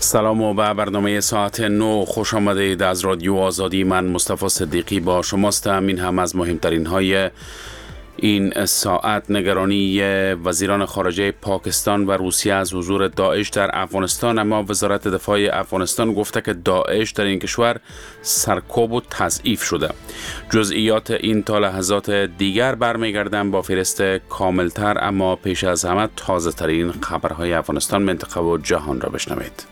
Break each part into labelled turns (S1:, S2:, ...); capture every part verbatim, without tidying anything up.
S1: سلام و به برنامه ساعت نو خوش آمدید. از رادیو آزادی من مصطفی صدیقی با شماستم. این هم از مهمترین های این ساعت: نگرانی وزیران خارجه پاکستان و روسیه از حضور داعش در افغانستان، اما وزارت دفاع افغانستان گفته که داعش در این کشور سرکوب و تضعیف شده. جزئیات این تا لحظات دیگر برمیگردن با فهرست کاملتر، اما پیش از همه تازه ترین خبرهای افغانستان، منطقه و جهان را بشنوید.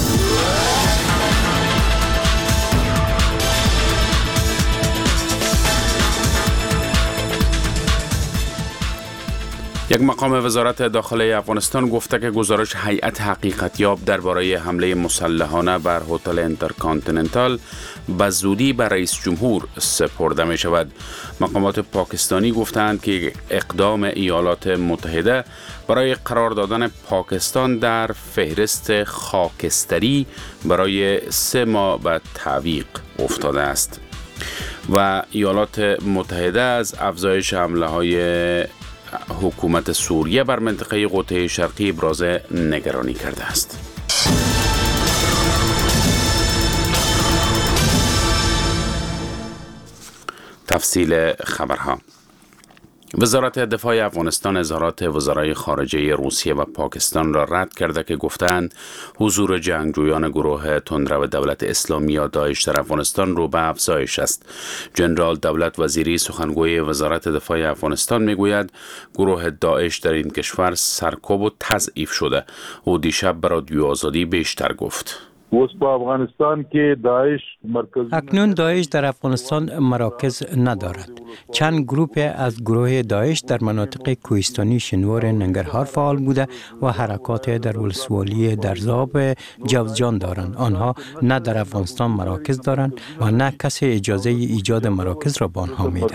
S1: یک مقام وزارت داخلی افغانستان گفته که گزارش هیئت حقیقتیاب درباره حمله مسلحانه بر هتل اینترکانتیننتال به زودی به رئیس جمهور سپرده می شود. مقامات پاکستانی گفتند که اقدام ایالات متحده برای قرار دادن پاکستان در فهرست خاکستری برای سه ماه به تعویق افتاده است و ایالات متحده از افزایش حمله های حکومت سوریه بر منطقه قطب شرقی ابراز نگرانی کرده است. تفصیل خبرها: وزارت دفاع افغانستان اظهارات وزرای خارجه روسیه و پاکستان را رد کرده که گفتند حضور جنگجویان گروه تندرو دولت اسلامی یا داعش در افغانستان رو به افزایش است. جنرال دولت وزیری سخنگوی وزارت دفاع افغانستان میگوید گروه داعش در این کشور سرکوب و تضعیف شده. او دیشب به رادیو آزادی بیشتر گفت.
S2: افغانستان که داعش مرکز
S3: اکنون داعش در افغانستان مراکز ندارد. چند گروه از گروه داعش در مناطق کوهستانی شنوار ننگرهار فعال بوده و حرکات در ولسوالی درزاب جوزجان دارند. آنها نه در افغانستان مراکز دارند و نه کسی اجازه ایجاد مراکز را به آنها میده.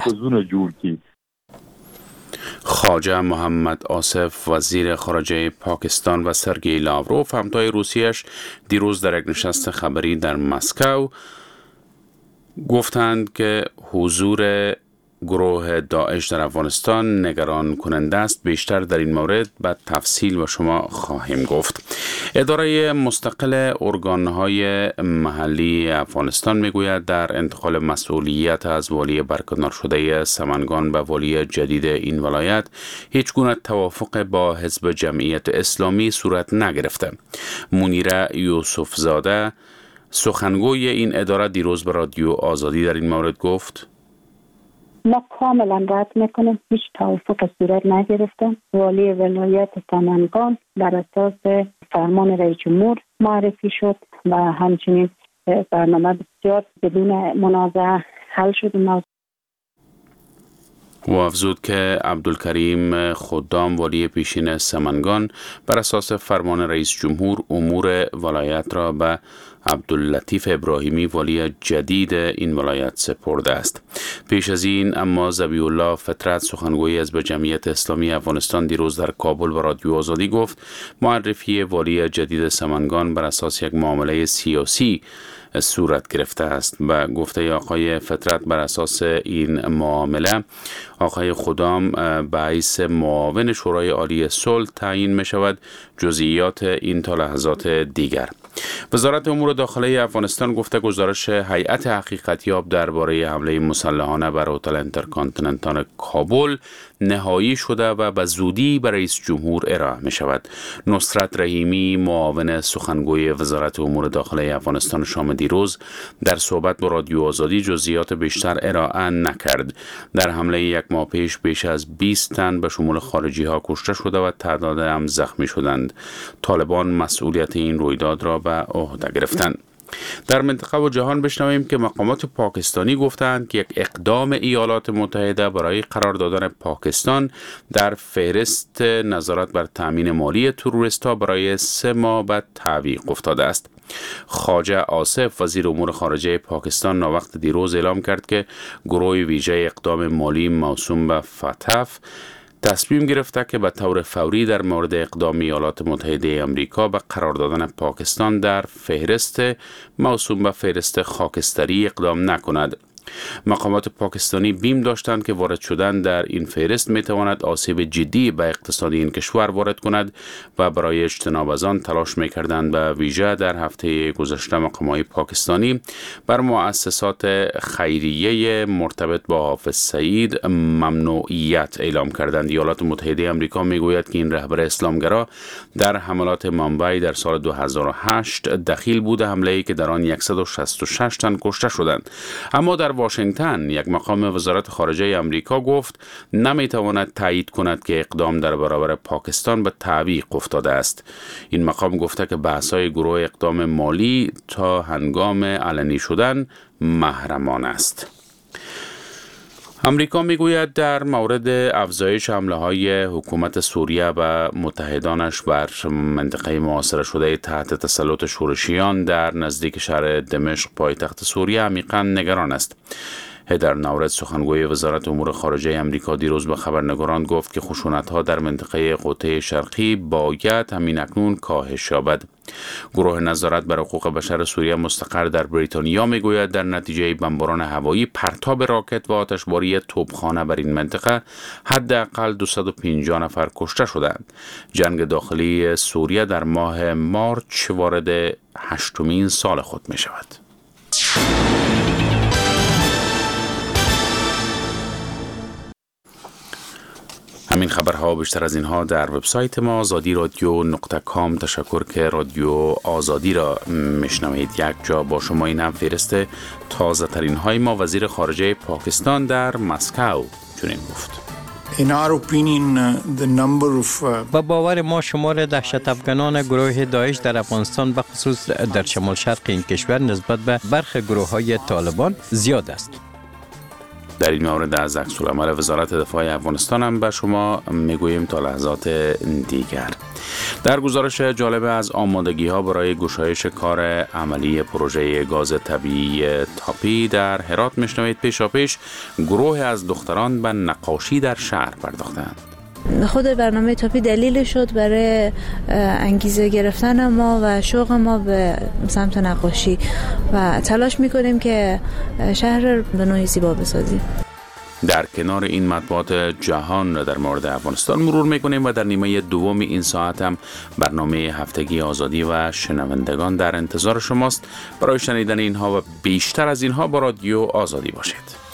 S1: خواجه محمد آصف وزیر خارجه پاکستان و سرگئی لاوروف همتای روسیه‌اش دیروز در یک نشست خبری در مسکو گفتند که حضور گروه داعش در افغانستان نگران کننده است. بیشتر در این مورد به تفصیل و شما خواهیم گفت. اداره مستقل ارگانهای محلی افغانستان میگوید در انتقال مسئولیت از والی برکنار شده سمنگان به والی جدید این ولایت هیچ گونه توافق با حزب جمعیت اسلامی صورت نگرفته. منیره یوسف زاده سخنگوی این اداره دیروز به رادیو آزادی در این مورد گفت:
S4: ما کاملا رد میکنیم، هیچ توافق صورت نگرفتم. والی ولایت سمنگان بر اساس فرمان رئیس جمهور معرفی شد و همچنین برنامه بسیار بدون منازعه حل شد.
S1: و افزود که عبدالکریم خدام والی پیشین سمنگان بر اساس فرمان رئیس جمهور امور ولایت را به عبداللطیف ابراهیمی والی جدید این ولایت سپرده است. پیش از این اما ذبیح الله فطرت سخنگوی حزب جمعیت اسلامی افغانستان دیروز در کابل و رادیو آزادی گفت معرفی والی جدید سمنگان بر اساس یک معامله سیاسی صورت گرفته است. و گفته آقای فطرت بر اساس این معامله آقای خدام به حیث معاون شورای عالی صلح تعیین می شود. جزئیات این تا لحظات دیگر. وزارت امور داخلی افغانستان گفته گزارش هیئت حقیقتیاب درباره حمله مسلحانه بر هتل اینترکانتیننتال کابل نهایی شده و به زودی به رئیس جمهور ارائه می شود. نصرت رحیمی معاون سخنگوی وزارت امور داخلی افغانستان شام دیروز در صحبت با رادیو آزادی جزئیات بیشتر ارائه نکرد. در حمله یک ماه پیش بیش از بیست تن به شمول خارجی ها کشته شده و تعداد هم زخمی شدند. طالبان مسئولیت این رویداد را به عهده گرفتند. در منطقه و جهان بشنویم که مقامات پاکستانی گفتند که یک اقدام ایالات متحده برای قرار دادن پاکستان در فهرست نظارت بر تامین مالی تروریست‌ها برای سه ماه به تعویق افتاده است. خواجه آصف وزیر امور خارجه پاکستان ناوقت دیروز اعلام کرد که گروه ویژه اقدام مالی موسوم به فتف تصمیم گرفته که به طور فوری در مورد اقدام ایالات متحده آمریکا به قرار دادن پاکستان در فهرست موسوم به فهرست خاکستری اقدام نکند. مقامات پاکستانی بیم داشتند که وارد شدن در این فهرست میتواند آسیب جدی به اقتصاد این کشور وارد کند و برای اجتناب از آن تلاش میکردند. به ویژه در هفته گذشته مقامات پاکستانی بر مؤسسات خیریه مرتبط با حافظ سعید ممنوعیت اعلام کردند. ایالات متحده آمریکا میگوید که این رهبر اسلامگرا در حملات مامبای در سال دو هزار و هشت دخیل بود، حمله‌ای که در آن صد و شصت و شش تن کشته شدند. اما در واشنگتن یک مقام وزارت خارجه آمریکا گفت نمیتواند تایید کند که اقدام در برابر پاکستان به تعویق افتاده است. این مقام گفته که بحث‌های گروه اقدام مالی تا هنگام علنی شدن محرمانه است. امریکا میگوید در مورد افزایش حمله‌های حکومت سوریه و متحدانش بر منطقه محاصره شده تحت تسلط شورشیان در نزدیک شهر دمشق پایتخت سوریه عمیقاً نگران است. هدر نورد سخنگوی وزارت امور خارجه آمریکا دیروز به خبرنگاران گفت که خشونت‌ها در منطقه قطب شرقی باید همین اکنون کاهش یابد. گروه نظارت بر حقوق بشر سوریه مستقر در بریتانیا میگوید در نتیجه بمباران هوایی، پرتاب راکت و آتشباری توپخانه بر این منطقه حداقل دویست و پنجاه نفر کشته شدند. جنگ داخلی سوریه در ماه مارچ وارد هشتمین سال خود می شود. همین خبرها بیشتر از اینها در وبسایت ما آزادی رادیو نقطه کام. تشکر که رادیو آزادی را میشنوید. یک جا با شما این هم فهرست تازه ترین های ما. وزیر خارجه پاکستان در مسکو چنین گفت:
S5: In our opinion, the number of
S3: با باور ما شمار دهشت افغانان گروه داعش در افغانستان به خصوص در شمال شرق این کشور نسبت به برخی گروه های طالبان زیاد است.
S1: در این مورد از عکس‌العمل وزارت دفاع افغانستان هم به شما میگوییم تا لحظات دیگر. در گزارش جالب از آمادگی ها برای گشایش کار عملی پروژه گاز طبیعی تاپی در هرات میشنوید. پیشاپیش گروه از دختران به نقاشی در شهر پرداختند.
S6: خود برنامه تاپی دلیل شد برای انگیزه گرفتن ما و شوق ما به سمت نقاشی و تلاش میکنیم که شهر به نوعی زیبا بسازیم.
S1: در کنار این مطبوعات جهان در مورد افغانستان مرور میکنیم و در نیمه دوم این ساعت هم برنامه هفتگی آزادی و شنوندگان در انتظار شماست. برای شنیدن اینها و بیشتر از اینها با رادیو آزادی باشید.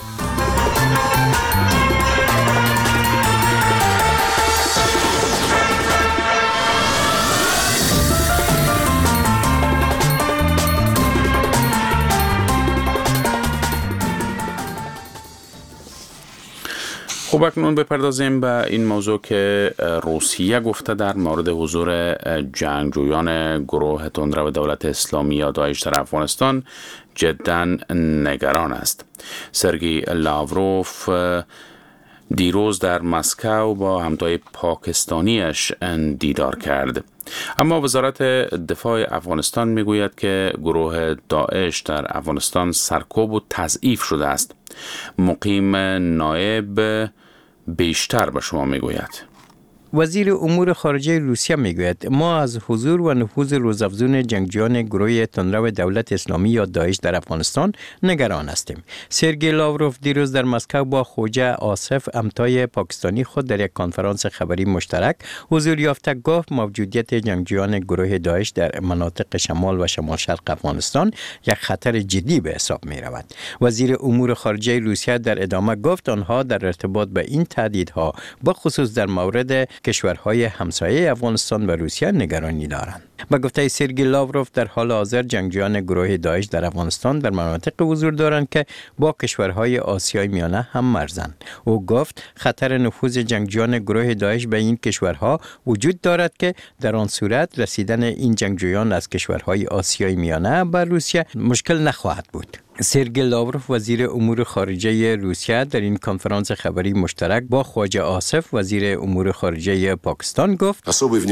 S1: خب اکنون بپردازیم به این موضوع که روسیه گفته در مورد حضور جنگجویان گروه تندرو دولت اسلامی یا داعش در افغانستان جداً نگران است. سرگئی لاوروف دیروز در مسکو با همتای پاکستانیش دیدار کرد. اما وزارت دفاع افغانستان میگوید که گروه داعش در افغانستان سرکوب و تضعیف شده است. مقیم نایب بیشتر به شما میگوید.
S3: وزیر امور خارجه روسیه میگوید ما از حضور و نفوذ روزافزون جنگجویان گروه تندرو دولت اسلامی یا داعش در افغانستان نگران هستیم. سرگئی لاوروف دیروز در مسکو با خوجه آصف همتای پاکستانی خود در یک کنفرانس خبری مشترک حضور یافته گفت موجودیت جنگجویان گروه داعش در مناطق شمال و شمال شرق افغانستان یک خطر جدی به حساب می رود. وزیر امور خارجه روسیه در ادامه گفت آنها در ارتباط به این تهدیدها با خصوص در مورد کشورهای همسایه افغانستان و روسیه نگرانی دارند. با گفته سرگئی لاوروف در حال حاضر جنگجویان گروه داعش در افغانستان در مناطق حضور دارند که با کشورهای آسیای میانه هم مرزند. او گفت خطر نفوذ جنگجویان گروه داعش به این کشورها وجود دارد که در آن صورت رسیدن این جنگجویان از کشورهای آسیای میانه به روسیه مشکل نخواهد بود. سرگئی لاوروف وزیر امور خارجه روسیه در این کنفرانس خبری مشترک با خواجه آصف وزیر امور خارجه پاکستان گفت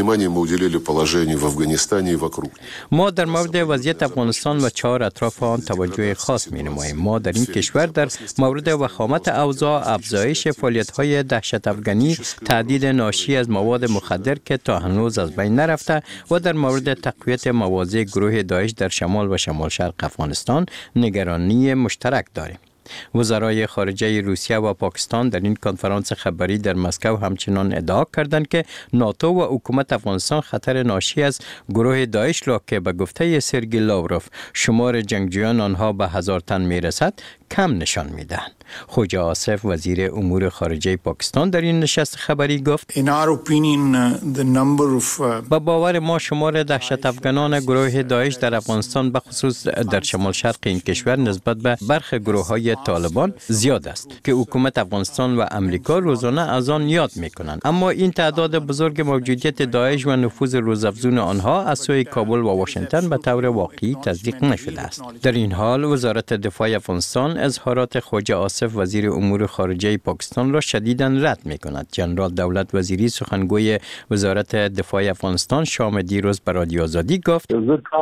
S3: ما در مورد وضعیت افغانستان و چهار اطراف آن توجه خاص می نماییم. ما در این کشور در مورد وخامت اوضاع، افزایش فعالیت‌های دهشت افغانی، تهدید ناشی از مواد مخدر که تا هنوز از بین نرفته و در مورد تقویت مواضع گروه داعش در شمال و شمال شرق افغانستان نگرانی مشترک داریم. وزرای خارجه روسیه و پاکستان در این کنفرانس خبری در مسکو همچنان ادعا کردند که ناتو و حکومت افغانستان خطر ناشی از گروه داعش را که به گفته سرگی لاوروف شمار جنگجویان آنها به هزار تن میرسد کم نشان میدهند. خوجا آصف وزیر امور خارجه پاکستان در این نشست خبری گفت
S5: In our opinion, uh, the number of uh,
S3: با باور ما شمار دهشت افغانان گروه داعش در افغانستان به خصوص در شمال شرق این کشور نسبت به برخی گروه های طالبان زیاد است که حکومت افغانستان و امریکا روزانه از آن یاد میکنند، اما این تعداد بزرگ موجودیت داعش و نفوذ روزافزون آنها از سوی کابل و واشنگتن به طور واقعی تصدیق نشده است. در این حال وزارت دفاع افغانستان اظهارات خوجا آصف وزیر امور خارجه پاکستان را شدیداً رد میکند. جنرال دولت وزیری سخنگوی وزارت دفاع افغانستان شام دیروز به رادیو آزادی گفت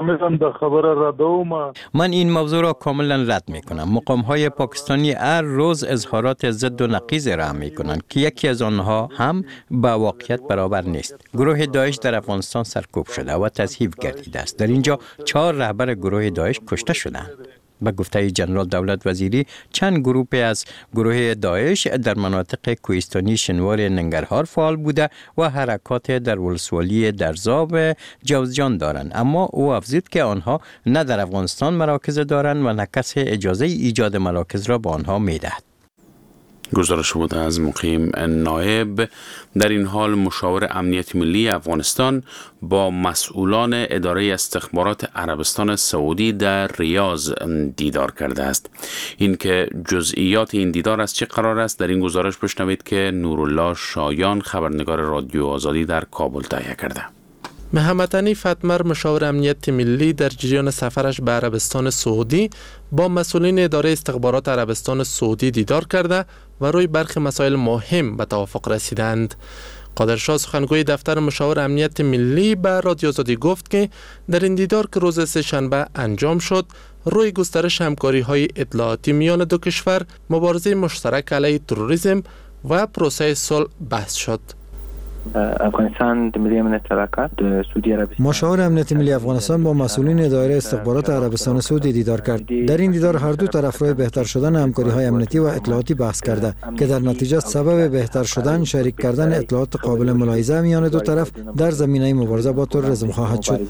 S3: من این موضوع را کاملا رد میکنم. مقام های پاکستانی هر روز اظهارات ضد و نقیض را میکنند که یکی از آنها هم با واقعیت برابر نیست. گروه داعش در افغانستان سرکوب شده و تضعیف گردیده است. در اینجا چهار رهبر گروه داعش کشته شدند. به گفته جنرال دولت وزیری چند گروه از گروه داعش در مناطق کوهستانی شنوار ننگرهار فعال بوده و حرکات در ولسوالی درزاب جوزجان دارند، اما او افزود که آنها نه در افغانستان مراکز دارند و نه کسی اجازه ایجاد مراکز را به آنها میدهد.
S1: گزارش بود از مقیم نایب. در این حال مشاور امنیت ملی افغانستان با مسئولان اداره استخبارات عربستان سعودی در ریاض دیدار کرده است. این که جزئیات این دیدار از چه قرار است در این گزارش بشنوید که نورالله شایان خبرنگار رادیو آزادی در کابل تهیه کرده.
S7: محمد حنیف اتمر مشاور امنیت ملی در جریان سفرش به عربستان سعودی با مسئولین اداره استخبارات عربستان سعودی دیدار کرده و روی برخی مسائل مهم به توافق رسیدند. قادرشاه سخنگوی دفتر مشاور امنیت ملی به رادیو آزادی گفت که در این دیدار که روز سه شنبه انجام شد روی گسترش همکاری های اطلاعاتی میان دو کشور، مبارزه مشترک علیه تروریسم و پروسه صلح بحث شد.
S8: افغانستان ملی امنیت طلقات سعودی عربستان
S9: مشاور امنیت ملی افغانستان با مسئولین اداره استخبارات عربستان سعودی دیدار کرد. در این دیدار هر دو طرف روی بهتر شدن همکاری‌های امنیتی و اطلاعاتی بحث کرده که در نتیجه سبب بهتر شدن شریک کردن اطلاعات قابل ملاحظه میان دو طرف در زمینه مبارزه با تروریسم خواهد شد.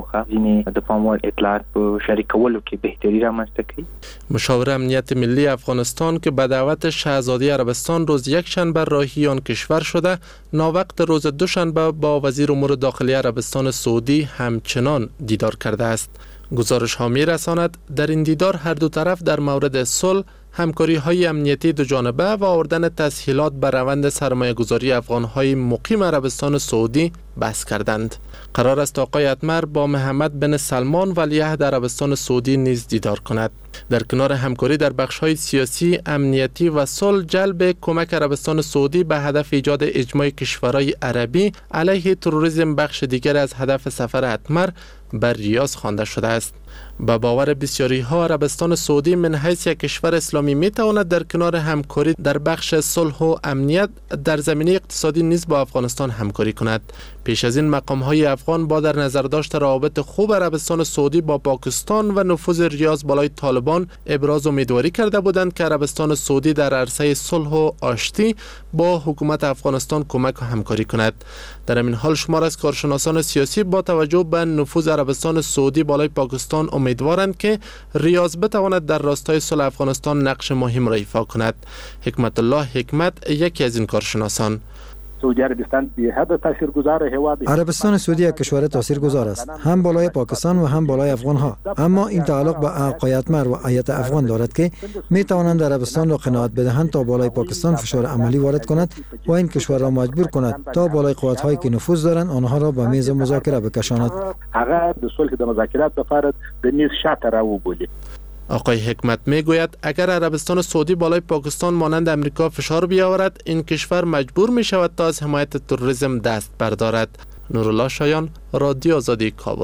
S7: مشاور امنیت ملی افغانستان که به دعوت شاهزاده عربستان روز یک شنبه راهی آن کشور شده، ناوقت روز دوشنبه با وزیر امور داخلی عربستان سعودی همچنان دیدار کرده است. گزارش ها می رساند در این دیدار هر دو طرف در مورد صلح، همکاری های امنیتی دو جانبه و آوردن تسهیلات بر روند سرمایه گذاری افغان های مقیم عربستان سعودی بحث کردند. قرار است آقای اتمر با محمد بن سلمان ولیعهد عربستان سعودی نیز دیدار کند. در کنار همکاری در بخش‌های سیاسی، امنیتی و صلح، جلب کمک عربستان سعودی به هدف ایجاد اجماع کشورهای عربی علیه تروریسم بخش دیگر از هدف سفر اتمر بر ریاض خوانده شده است. به باور بسیاری ها عربستان سعودی من حیث یک کشور اسلامی می تواند در کنار همکاری در بخش صلح و امنیت در زمینه اقتصادی نیز با افغانستان همکاری کند. پیش از این مقام های افغان با در نظر داشت روابط خوب عربستان سعودی با پاکستان و نفوذ ریاض بالای طالبان ابراز امیدواری کرده بودند که عربستان سعودی در عرصه صلح و آشتی با حکومت افغانستان کمک و همکاری کند. در این حال شمار از کارشناسان سیاسی با توجه به نفوذ عربستان سعودی بالای پاکستان امیدوارند که ریاض بتواند در راستای صلح افغانستان نقش مهم را ایفا کند. حکمت الله حکمت یکی از این کارشناسان:
S10: سعودی عربستان به حد تاثیرگذار هواد
S9: عربستان سعودی یک کشور تاثیرگذار است، هم بالای پاکستان و هم بالای افغان ها، اما این تعلق به آقای اتمر و هیئت افغان دارد که می توانند عربستان را قناعت بدهند تا بالای پاکستان فشار عملی وارد کند و این کشور را مجبور کند تا بالای قوات هایی که نفوذ دارند آنها را به میز مذاکره بکشاند.
S10: هغه د صلح د مذاکرات لپاره د میز شاته راوبولي.
S7: آقای حکمت می گوید اگر عربستان سعودی بالای پاکستان مانند امریکا فشار بیاورد، این کشور مجبور می شود تا از حمایت تروریسم دست بردارد. نورالله شایان، رادیو آزادی، کابل.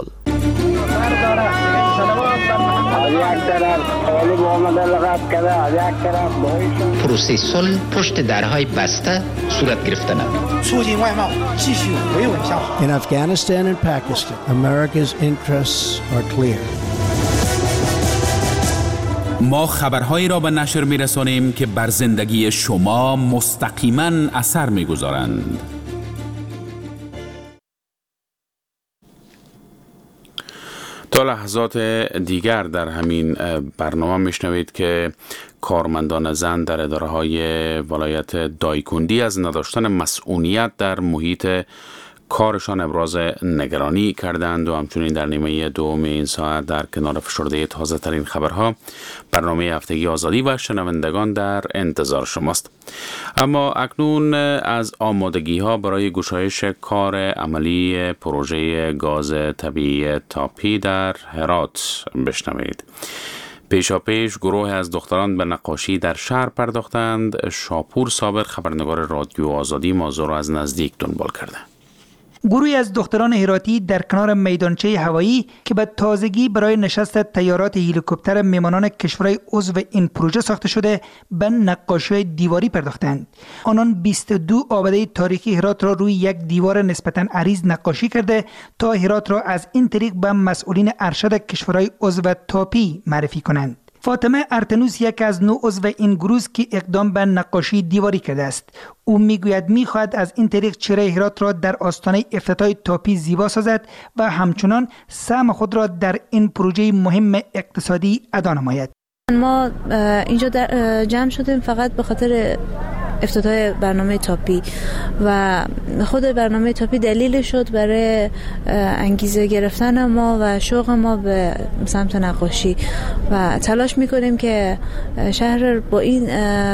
S11: پروسه صلح پشت درهای بسته صورت گرفتن.
S12: In Afghanistan and Pakistan, America's interests are clear.
S1: ما خبرهایی را به نشر می‌رسانیم که بر زندگی شما مستقیما اثر می‌گذارند. تا لحظات دیگر در همین برنامه میشنوید که کارمندان زن در اداره‌های ولایت دایکندی از نداشتن مسئولیت در محیط کارشان ابراز نگرانی کردند و همچنین در نیمه دوم این ساعت در کنار فشرده تازه ترین خبرها برنامه هفتگی آزادی و شنوندگان در انتظار شماست. اما اکنون از آمادگی ها برای گشایش کار عملی پروژه گاز طبیعی تاپی در هرات بشنوید. پیشا پیش گروه از دختران به نقاشی در شهر پرداختند. شاپور صابر خبرنگار رادیو آزادی موضوع را از نزدیک دنبال کرده.
S13: گروهی از دختران هراتی در کنار میدانچه هوایی که به تازگی برای نشست طیارات هلیکوپتر میهمانان کشورهای عضو این پروژه ساخته شده به نقاشی دیواری پرداختند. آنان بیست و دو آباده تاریخی هرات را روی یک دیوار نسبتاً عریض نقاشی کرده تا هرات را از این طریق به مسئولین ارشد کشورهای عضو تاپی معرفی کنند. فاطمه ارتنوس یک از نو عضو این گروه که اقدام به نقاشی دیواری کرده است. او میگوید میخواهد از این طریق چهره هرات را در آستانه افتتاح تاپی زیبا سازد و همچنان سهم خود را در این پروژه مهم اقتصادی ادا نماید.
S6: ما اینجا در جمع شدیم فقط به خاطر افتتاح برنامه تاپی و خود برنامه تاپی دلیل شد برای انگیزه گرفتن ما و شوق ما به سمت نقاشی و تلاش میکنیم که شهر با این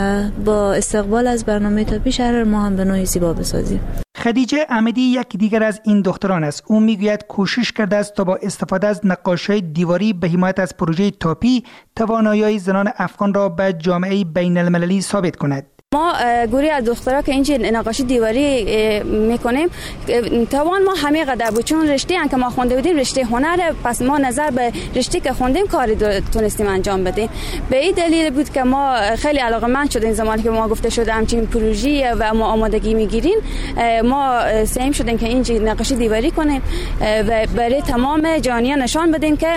S6: با استقبال از برنامه تاپی شهر ما هم به نوعی زیبا بسازیم.
S13: خدیجه احمدی یک دیگر از این دختران است. او میگوید کوشش کرده است تا با استفاده از نقاشی دیواری به حمایت از پروژه تاپی توانایی زنان افغان را به جامعه بین المللی ثابت کند.
S14: ما گروهی از دخترها که اینجا نقاشی دیواری میکنیم توان ما همه قدر بود، چون رشته ان که ما خونده بودیم رشته هنر، پس ما نظر به رشته که خوندیم کاری تونستیم انجام بدیم. به این دلیل بود که ما خیلی علاقه‌مند شدیم زمانی که ما گفته شده همچین پروژه و ما آمادگی میگیریم. ما سعی شدیم که اینجا نقاشی دیواری کنیم و برای تمام جهانیان نشان بدیم که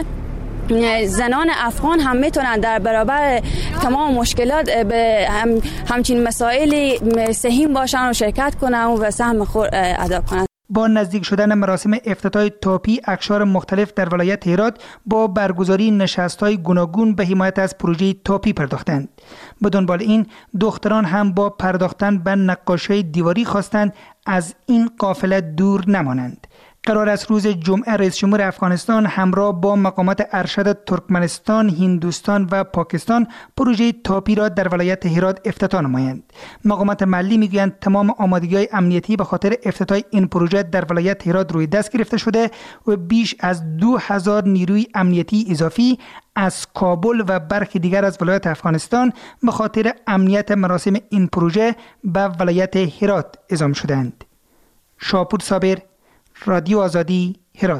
S14: زنان افغان هم میتونن در برابر تمام مشکلات به هم همچین مسائل سهیم باشن و شرکت کنن و سهم خود ادا کنن.
S13: با نزدیک شدن مراسم افتتاح تاپی، اقشار مختلف در ولایت هرات با برگزاری نشست‌های گوناگون به حمایت از پروژه تاپی پرداختند. به دنبال این دختران هم با پرداختن به نقاشی دیواری خواستند از این قافله دور نمانند. قرار است روز جمعه رئیس جمهور افغانستان همراه با مقامات ارشد ترکمنستان، هندوستان و پاکستان پروژه تاپی را در ولایت هرات افتتاح نمایند. مقامات محلی میگویند تمام آمادگی‌های امنیتی به خاطر افتتاح این پروژه در ولایت هرات روی دست گرفته شده و بیش از دو هزار نیروی امنیتی اضافی از کابل و برخی دیگر از ولایت افغانستان به خاطر امنیت مراسم این پروژه به ولایت هرات اعزام شدند. شاپور صابر، رادیو آزادی، هرات.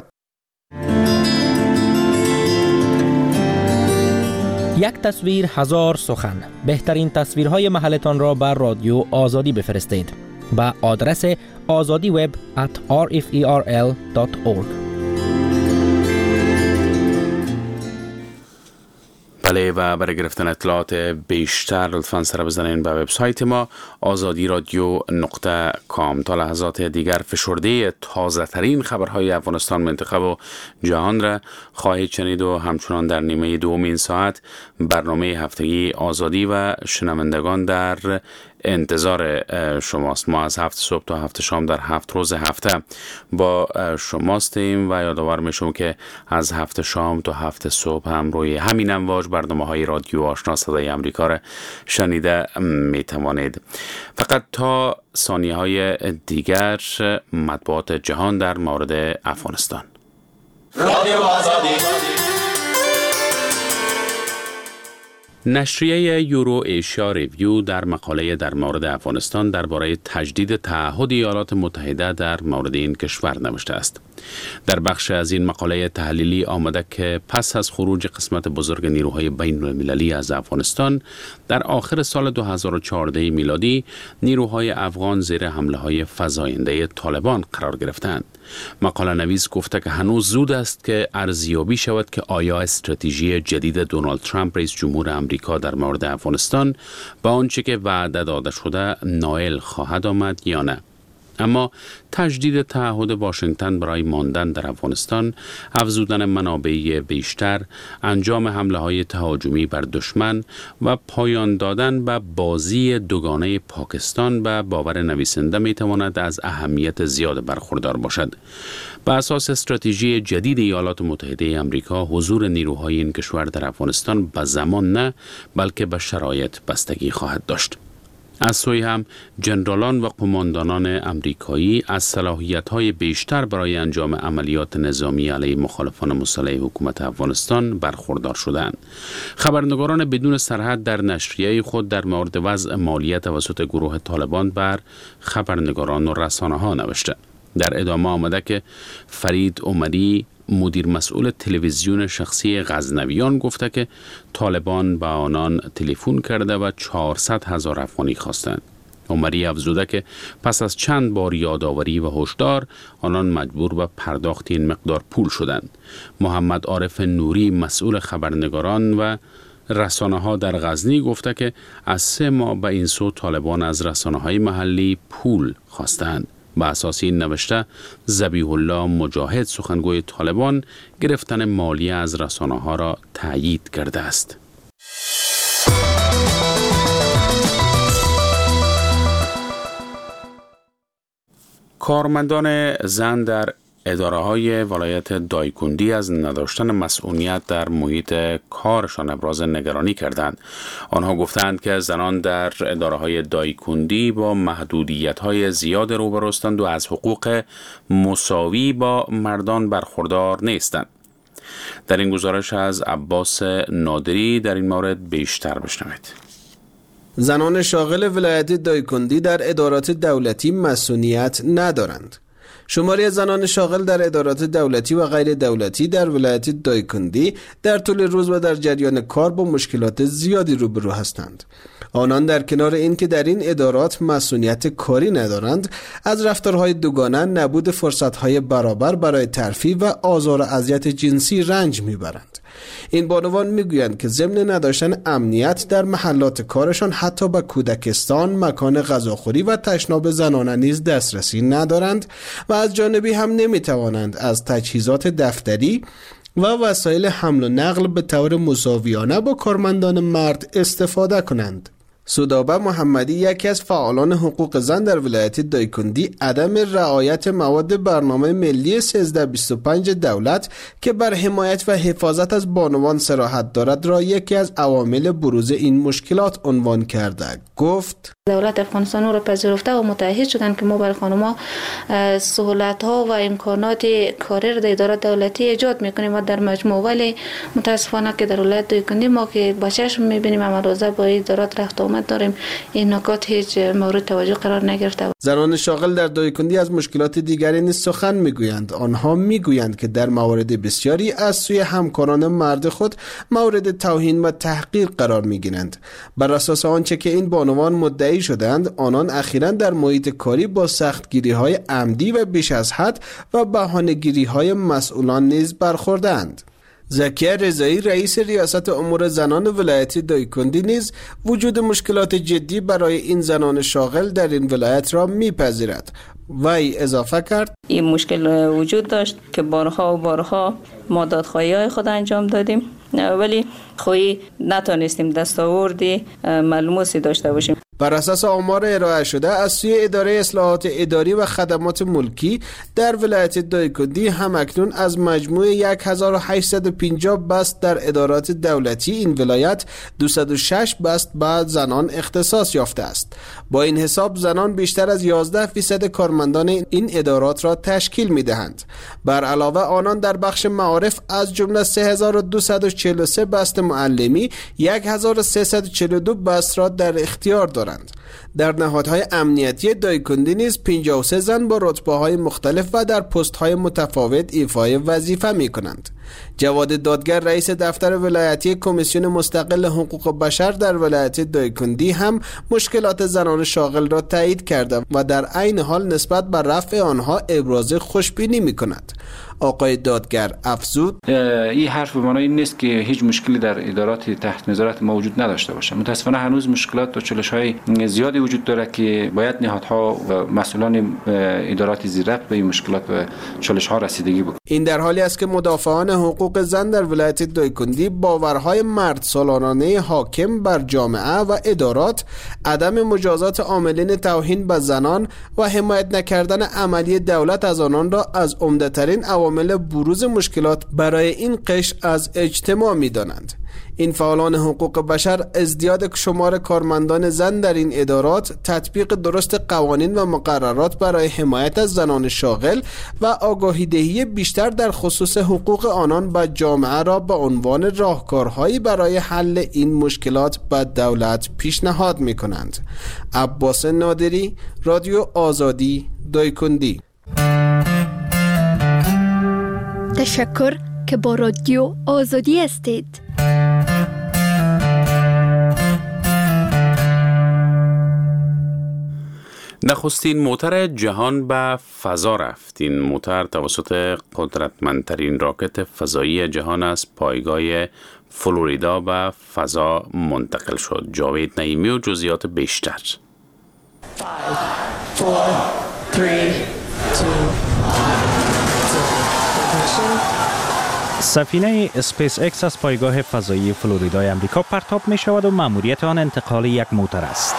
S15: یک تصویر هزار سخن. بهترین تصویرهای محلتان را بر رادیو آزادی بفرستید با آدرس آزادی وب ات آر اف ای آر ال دات اورگ.
S1: بله و برای گرفتن اطلاعات بیشتر لطفاً سر بزنین به وبسایت ما آزادی رادیو نقطه کام. تا لحظات دیگر فشرده تازه ترین خبرهای افغانستان، منطقه و جهان را خواهید شنید و همچنان در نیمه دوم این ساعت برنامه هفتگی آزادی و شنوندگان در انتظار شماست. ما از هفت صبح تا هفت شام در هفت روز هفته با شماستیم و یادآور میشم که از هفت شام تا هفت صبح هم روی همین امواج برنامه های رادیو آشنا صدای امریکا را شنیده می توانید. فقط تا ثانیه های دیگر مطبوعات جهان در مورد افغانستان. رادیو آزادی. نشریه یورو ایشیا ریویو در مقاله در مورد افغانستان درباره تجدید تعهد ایالات متحده در مورد این کشور نوشته است. در بخش از این مقاله تحلیلی آمده که پس از خروج قسمت بزرگ نیروهای بین المللی از افغانستان در آخر سال دو هزار و چهارده میلادی نیروهای افغان زیر حمله های فزاینده طالبان قرار گرفتند. مقاله نویس گفته که هنوز زود است که ارزیابی شود که آیا استراتژی جدید دونالد ترامپ رئیس جمهور آمریکا در مورد افغانستان با آنچه که وعده داده شده نائل خواهد آمد یا نه. اما تجدید تعهد واشنگتن برای ماندن در افغانستان، افزودن منابع بیشتر، انجام حمله های تهاجمی بر دشمن و پایان دادن به بازی دوگانه پاکستان به باور نویسنده می تواند از اهمیت زیاد برخوردار باشد. به اساس استراتژی جدید ایالات متحده آمریکا، حضور نیروهای این کشور در افغانستان به زمان نه بلکه به شرایط بستگی خواهد داشت. از سوی هم جنرالان و قماندانان آمریکایی از صلاحیت‌های بیشتر برای انجام عملیات نظامی علیه مخالفان مسلح حکومت افغانستان برخوردار شدند. خبرنگاران بدون سرحد در نشریه خود در مورد وضع مالی توسط گروه طالبان بر خبرنگاران و رسانه‌ها نوشته. در ادامه آمده که فرید عمری، مدیر مسئول تلویزیون شخصی غزنویان، گفته که طالبان به آنان تلفن کرده و چهارصد هزار افغانی خواستند. عمری افزوده که پس از چند بار یادآوری و هشدار آنان مجبور به پرداخت این مقدار پول شدند. محمد عارف نوری، مسئول خبرنگاران و رسانه ها در غزنی، گفته که از سه ماه به این سو طالبان از رسانه های محلی پول خواستند. به اساس این نوشته، ذبیح الله مجاهد، سخنگوی طالبان، گرفتن مالی از رسانه ها را تایید کرده است. کارمندان زن در اداره های ولایت دایکندی از نداشتن مسئولیت در محیط کارشان ابراز نگرانی کردند. آنها گفتند که زنان در اداره های دایکندی با محدودیت های زیاد روبرو هستند و از حقوق مساوی با مردان برخوردار نیستند. در این گزارش از عباس نادری در این مورد بیشتر بشنوید.
S16: زنان شاغل ولایت دایکندی در ادارات دولتی مسئولیت ندارند. شماری زنان شاغل در ادارات دولتی و غیر دولتی در ولایت دایکندی در طول روز و در جریان کار با مشکلات زیادی روبرو هستند. آنان در کنار این که در این ادارات مسئولیت کاری ندارند، از رفتارهای دوگانه، نبود فرصتهای برابر برای ترفیع و آزار و اذیت جنسی رنج میبرند. این بانوان میگویند که ضمن نداشتن امنیت در محلات کارشان حتی به کودکستان، مکان غذاخوری و تشناب زنانه نیز دسترسی ندارند و از جانبی هم نمیتوانند از تجهیزات دفتری و وسایل حمل و نقل به طور مساویانه با کارمندان مرد استفاده کنند. سودابه محمدی، یکی از فعالان حقوق زن در ولایت دایکندی، عدم رعایت مواد برنامه ملی سیزده بیست و پنج دولت که بر حمایت و حفاظت از بانوان صراحت دارد را یکی از عوامل بروز این مشکلات عنوان کرده. گفت
S17: دولت افغانستان را پذیرفته و متعهد شدند که ما برای خانم‌ها سهولت‌ها و امکانات کاری را در ادارات دولتی ایجاد می‌کنیم و در مجموع، ولی متاسفانه که در ولایت دایکندی ما که بچه‌ش می‌بینیم عملوزه با ادارات رفت آمد داریم، این نکات هیچ مورد توجه قرار نگرفته.
S16: زنان شاغل در دایکندی از مشکلات دیگری نیز سخن می‌گویند. آنها می‌گویند که در موارد بسیاری از سوی همکاران مرد خود مورد توهین و تحقیر قرار می‌گیرند. بر اساس آنچه که این بانوان مدعی شدند، آنان اخیراً در محیط کاری با سختگیری‌های عمدی و بیش از حد و بهانه‌گیری‌های مسئولان نیز برخوردند. زکیه رضایی، رئیس ریاست امور زنان ولایت دایکندی، نیز وجود مشکلات جدی برای این زنان شاغل در این ولایت را میپذیرد. وی اضافه کرد
S18: این مشکل وجود داشت که بارها و بارها ما دادخواهی‌های خود انجام دادیم، ولی خویی نتونستیم دستاوردی ملموسی داشته باشیم.
S16: بر اساس آمار ارائه شده از سوی اداره اصلاحات اداری و خدمات ملکی در ولایت دایکندی، هم اکنون از مجموع یک هزار و هشتصد و پنجاه بست در ادارات دولتی این ولایت دویست و شش بست به زنان اختصاص یافته است. با این حساب زنان بیشتر از یازده درصد کارمندان این ادارات را تشکیل می دهند. بر علاوه آنان در بخش معارف از جمله سه هزار و دویست و چهل و سه بست معلمی، یک هزار و سیصد و چهل و دو بست را در اختیار دارند. دارند. در نهادهای امنیتی دایکندی نیز پنجاه و سه زن با رتبه‌های مختلف و در پست‌های متفاوت ایفای وظیفه می‌کنند. جواد دادگر رئیس دفتر ولایتی کمیسیون مستقل حقوق بشر در ولایت دایکندی هم مشکلات زنان شاغل را تایید کرده و در عین حال نسبت بر رفع آنها ابراز خوشبینی می‌کند. آقای دادگر افزود:
S19: این حرف به معنای این نیست که هیچ مشکلی در ادارات تحت نظارت ما وجود نداشته باشه. متاسفانه هنوز مشکلات و چالش‌های زیادی وجود داره که باید نهادها و مسئولان ادارات زیرربط به این مشکلات و چالش‌ها رسیدگی بکنند.
S16: این در حالی است که مدافعان حقوق زن در ولایت دایکندی باورهای مرد سالانانه حاکم بر جامعه و ادارات، عدم مجازات عاملین توهین به زنان و حمایت نکردن عملی دولت از آنان را از عمده‌ترین عوامل بروز مشکلات برای این قشر از اجتماع می‌دانند. این فعالان حقوق بشر ازدیاد شمار کارمندان زن در این ادارات، تطبیق درست قوانین و مقررات برای حمایت از زنان شاغل و آگاهی دهی بیشتر در خصوص حقوق آنان به جامعه را به عنوان راهکارهایی برای حل این مشکلات به دولت پیشنهاد می‌کنند. عباس نادری، رادیو آزادی، دایکندی.
S20: تشکر که با رادیو آزادی هستید.
S1: نخستین موتر جهان به فضا رفت. این موتر توسط قدرتمندترین راکت فضایی جهان از پایگاه فلوریدا به فضا منتقل شد. جاوید نعیمی و جزئیات بیشتر.
S21: five, four, three, two,
S15: سفینه اسپیس اکس از پایگاه فضایی فلوریدای امریکا پرتاب می شود و مأموریت آن انتقال یک موتر است.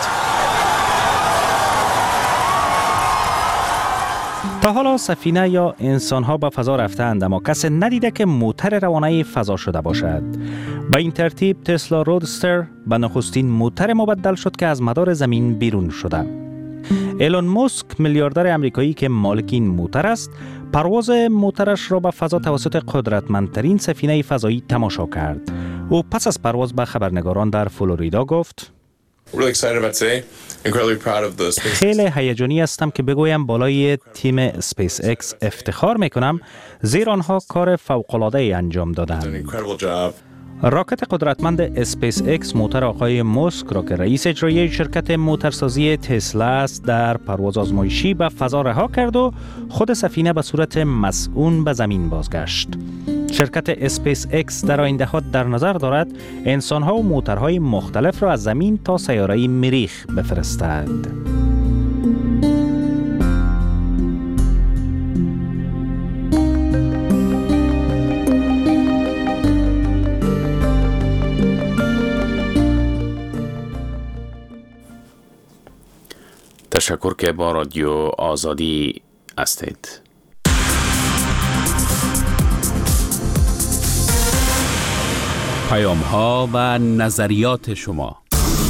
S15: تا حالا سفینه یا انسان‌ها به فضا رفتند، اما کسی ندیده که موتر روانه فضا شده باشد. با این ترتیب تسلا رودستر به نخستین موتر مبدل شد که از مدار زمین بیرون شده. ایلون ماسک میلیاردر امریکایی که مالک این موتر است، پرواز موترش را به فضا توسط قدرتمندترین سفینه فضایی تماشا کرد. او پس از پرواز به خبرنگاران در فلوریدا گفت: خیلی هیجانی هستم که بگویم بالای تیم اسپیس اکس افتخار میکنم، زیرا آنها کار فوق‌العاده انجام دادند. راکت قدرتمند اسپیس اکس موتر آقای ماسک را که رئیس اجرایی شرکت موترسازی تسلا است در پرواز آزمایشی به فضا رها کرد و خود سفینه به صورت مسئول به زمین بازگشت. شرکت اسپیس اکس در آینده ها در نظر دارد انسان‌ها و موترهای مختلف را از زمین تا سیاره مریخ بفرستد.
S1: تشکر که با رادیو آزادی هستید. پیام ها و نظریات شما.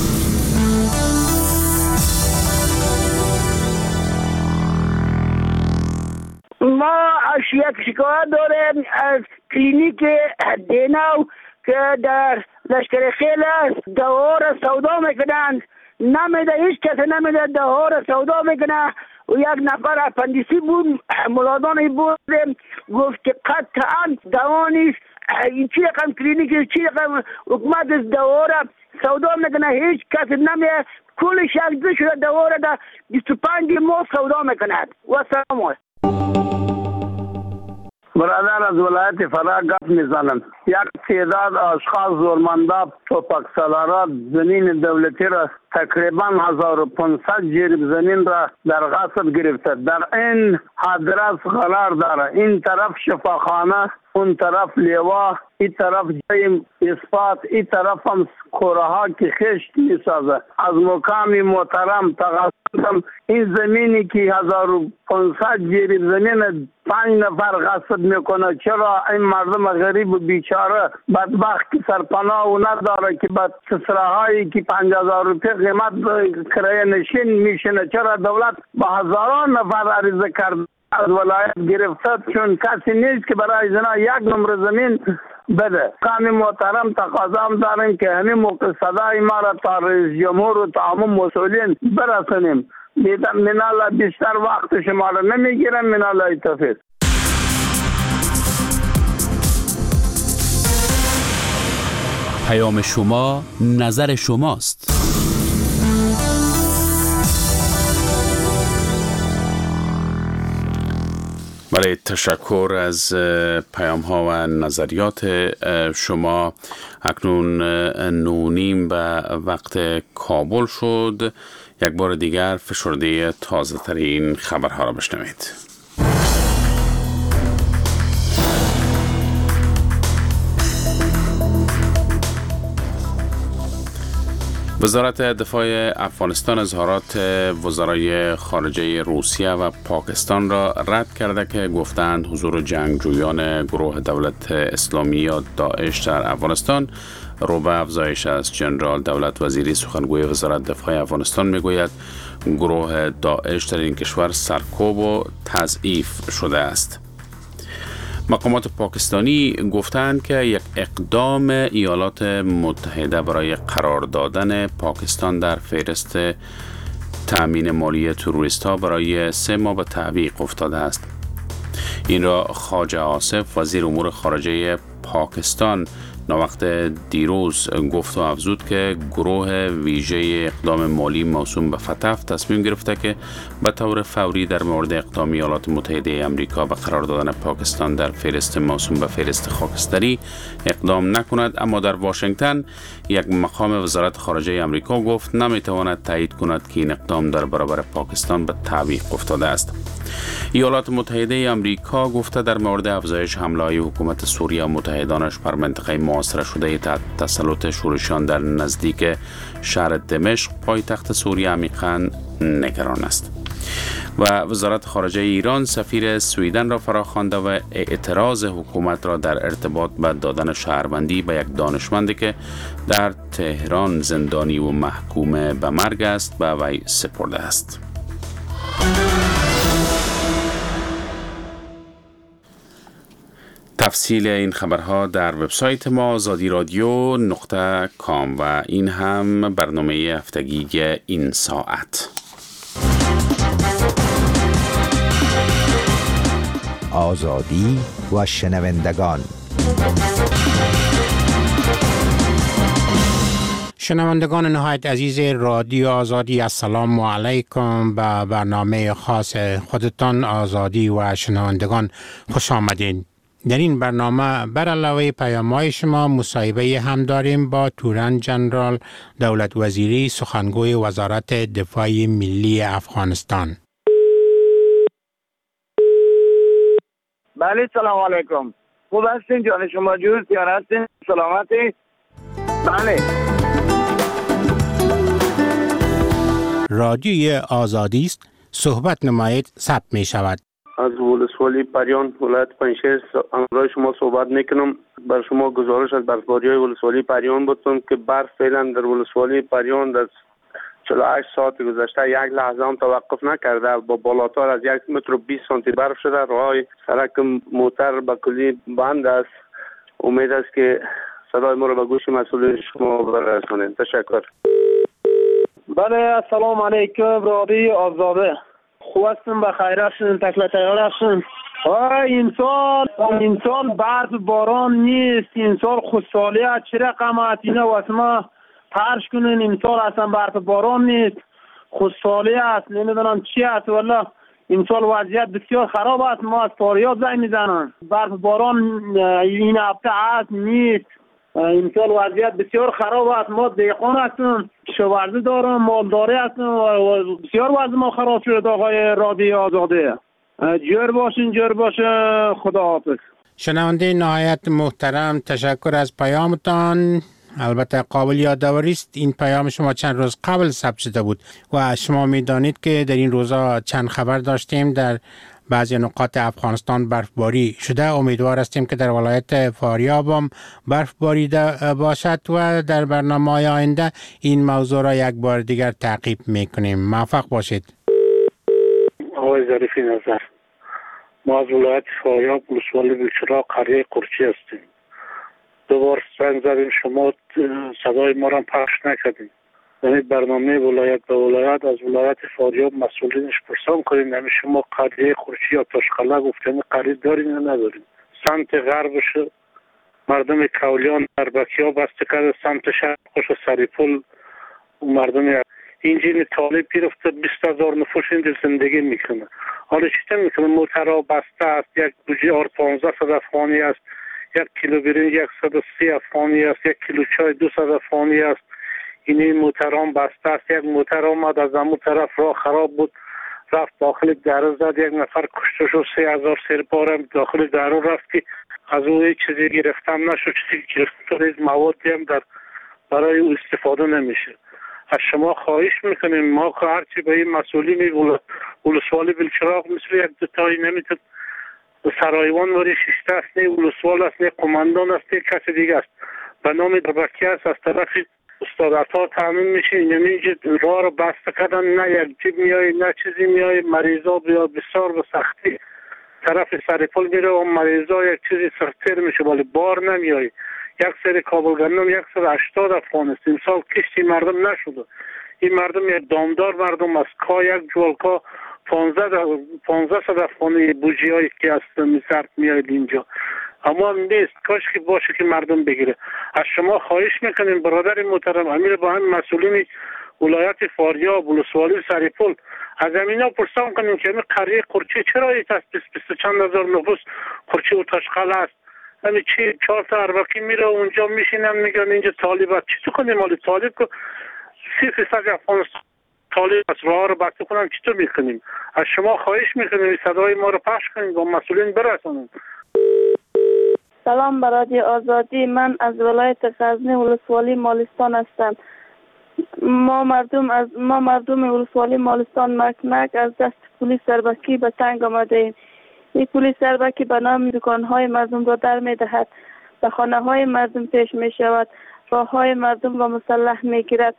S22: ما یک شکایت داریم از کلینیک دینو که در لشکر خیل است، دوا را سودا میکنند، نمیده، هیچ کسی نمیده، دوا را سودا میکنه. و یک نفر اپندیسی بود، ملازانی بود، گفت که قطعا دوا نیست، این چی رقم کلینیک، چی رقم حکومت دوا را سودا میکنه، هیچ کسی نمیده، کلش یک دو شده دوا را در بیست و پنج ماه سودا میکند. و سلام.
S23: برادر از ولایت فرا گپ میزنم. یک تعداد اشخاص زورمنده توپک سالارات زمین دولتی را تقریبا هزار و پانصد جریب زمین را در غصب گرفته. در این آدرس قرار داره. این طرف شفاخانه، اون طرف لیوا، این طرف جای اثبات، این طرف هم کوره ها که خشت میسازه. از مقام محترم تقاضا این زمینی که هزار و پانصد جریب زمین پنج نفر غصب میکنه، چرا این مردم غریب و بیچاره بدبخت که سرپناه و نداره که بعد کسراهایی که پنج هزار روپیه قیمت کرایه نشین میشنه، چرا دولت با هزاران نفر عریضه کرده از ولایت گرفته؟ چون کسی نیست که برای زنا یک نمره زمین بده. قوم محترم تقاضا داریم که همین موقع صدای ما را تا رئیس جمهور و تمام مسئولین برسانیم. من الله بیشتر وقت شما را نمیگیرم. من الله توفیق.
S1: پیام شما نظر شماست. برای تشکر از پیام ها و نظریات شما. اکنون نونیم به وقت کابل شد. یک بار دیگر فشرده تازه ترین خبرها را بشنوید. وزارت دفاع افغانستان اظهارات وزرای خارجه روسیه و پاکستان را رد کرده که گفتند حضور جنگجویان گروه دولت اسلامی یا داعش در افغانستان رو به افزایش است. جنرال دولت وزیری سخنگوی وزارت دفاع افغانستان میگوید گروه داعش در این کشور سرکوب و تضعیف شده است. مقامات پاکستانی گفتند که یک اقدام ایالات متحده برای قرار دادن پاکستان در فهرست تأمین مالی تروریست ها برای سه ماه به تعویق افتاده است. این را خواجه آصف وزیر امور خارجه پاکستان ناوقت دیروز گفت و افزود که گروه ویژه اقدام مالی موسوم به فتف تصمیم گرفته که به طور فوری در مورد اقدام ایالات متحده آمریکا به قرار دادن پاکستان در فهرست موسوم به فهرست خاکستری اقدام نکند، اما در واشنگتن یک مقام وزارت خارجه آمریکا گفت نمیتواند تایید کند که این اقدام در برابر پاکستان به تعویق افتاده است. ایالات متحده آمریکا گفته در مورد افزایش حمله‌های حکومت سوریه و متحدانش بر منطقه محاصره شده تحت تسلط شورشیان در نزدیک شهر دمشق پایتخت سوریه عمیقاً نگران است. و وزارت خارجه ایران سفیر سویدن را فراخوانده و اعتراض حکومت را در ارتباط به دادن شهروندی به یک دانشمندی که در تهران زندانی و محکوم به مرگ است به وی سپرده است. تفصیل این خبرها در وبسایت ما آزادی رادیو نقطه کام و این هم برنامه هفتگی این ساعت.
S2: آزادی و شنوندگان.
S4: شنوندگان نهایت عزیز رادیو آزادی، السلام علیکم. به برنامه خاص خودتان آزادی و شنوندگان خوش آمدین. در این برنامه بر علاوه پیام‌های شما مصاحبه هم داریم با تورن جنرال دولت وزیری سخنگوی وزارت دفاع ملی افغانستان.
S23: بله سلام علیکم. خوب هستین؟ جان شما جور تیار هستین؟ سلامتی؟ بله.
S4: رادیوی آزادی است، صحبت نمایید، ثبت می شود.
S5: از ولسوالی پریان ولایت پنجشیر همراه شما صحبت میکنم. بر شما گزارش از برفباری های ولسوالی پریان بودم که برف فعلا در ولسوالی پریان در چهل و هشت ساعت گذشته یک لحظه هم توقف نکرده. با بالاتر از یک متر و بیست سانتی برف شده. راههای سرک موتر به کلی بند است. امید است که صدای ما را به گوش مسئولین شما برسانید. تشکر.
S23: بله السلام علیکم رادیو آزاده. خوب هستم، بخیر هستم، تکل تیار هستم. این سال این سال برف باران نیست. این سال خودسالیت چه رقم است؟ اینا واسه ما پرش کنین. این سال اصلا برف باران نیست، خودسالی است. نمیدونم چی است والله. این سال وضعیت بسیار خراب است. ما از فاریاب زنگ میزنم. برف باران این هفته است نیست. این سال وضعیت بسیار خراب است. ما دیخان هستم، کشاورزی دارم، مالداری هستم و بسیار وضع ما خراب شده. آقای رادیو آزاده جور باشین، جور باشه. خدا حافظ.
S4: شنونده نهایت محترم، تشکر از پیامتان. البته قابل یادآوری است این پیام شما چند روز قبل ثبت شده بود و شما میدانید که در این روزا چند خبر داشتیم در بعضی نقاط افغانستان برفباری شده. امیدوار هستیم که در ولایت فاریاب هم برفباری باشد و در برنامه‌های آینده این موضوع را یک بار دیگر تعقیب میکنیم. موفق باشید.
S23: آقای ظریفی نظر، ما از ولایت فاریاب ولسوالی بیچرا قریه قرچی هستیم.
S3: دوبار زنگ زدیم شما صدای ما را پخش نکردیم. یعنی برنامه ولایت به ولایت از ولایت فاریاب مسئولینش پرسان کنیم یعنی شما قریه خورشی یا تاشقله گفتن قریه دارین یا ندارین. سمت غربش مردم کولیان اربکی ها بسته کرده، سمت شرقش و سریپل مردم اینجین طالب گرفته بیست هزار نفوس اینجا زندگی میکنه. حالا چی میکنه؟ موترها بسته است، یک بوجی آرد پانزده صد افغانی است، یک کیلو برنج یک صد و سی افغانی است، یک کیلو چای دو صد افغانی است. این موترام بسته است. یک موتر آمد از همون طرف راه خراب بود رفت داخل درو زد، یک نفر کشته شد، سه هزار سربارم داخل درو رفت که از اون چیزی گرفتم نشد، چیزی گرفتم موادی هم در برای او استفاده نمیشه. از شما خواهش میکنیم ما که هرچی به این مسئولی ولسوالی بلچراغ مثل یک دوتایی نمیتون سرایوان وری ششته است، نه ولسوال است، نه قماندان است، نه کسی دیگه است. به نام دربکی است از طرف استادتا تامین میشه. یعنی اینجا راه رو بسته کردن، نه یک جیب میای نه چیزی میای، مریضا بیا بسیار به سختی طرف سریپل میره و مریضا یک چیزی سختیر میشه ولی بار نمیای. یک سری کابل گندم یک سر هشتاد افغان است. این سال کشتی مردم نشده. این مردم یک دامدار مردم است. کا یک جوالکا پانزده صد افغانی بوجی هایی که از میسرد میاید اینجا. اما نیست. کاش که باشه که مردم بگیره. از شما خواهش میکنیم برادر محترم امیر با هم مسئولین ولایت فاریاب ولسوالی سریپل از امینا پرسان کنیم که این قریه قرچه چرا ایت است بیست بیست چند هزار نفوس قرچه و تاشقله است. همین چی چهار تا اربکی میره اونجا میشینن میگن اینجا طالب است. چی تو کنیم مالی طالب که سی فیصد افغانستان طالب است راه رو بسته کنن چی تو میکنیم؟ از شما خواهش میکنیم صدای ما رو پخش کنیم با مسئولین برسونیم.
S8: سلام برای آزادی، من از ولایت غزنی ولسوالی مالستان هستم. ما مردم از ما مردم ولسوالی مالستان مکنک از دست پلیس اربکی به تنگ آمده ایم. این پلیس اربکی به نام دکانهای مردم را در می دهد، به خانه های مردم پیش می شود، راه های مردم را مسلح می گیرد.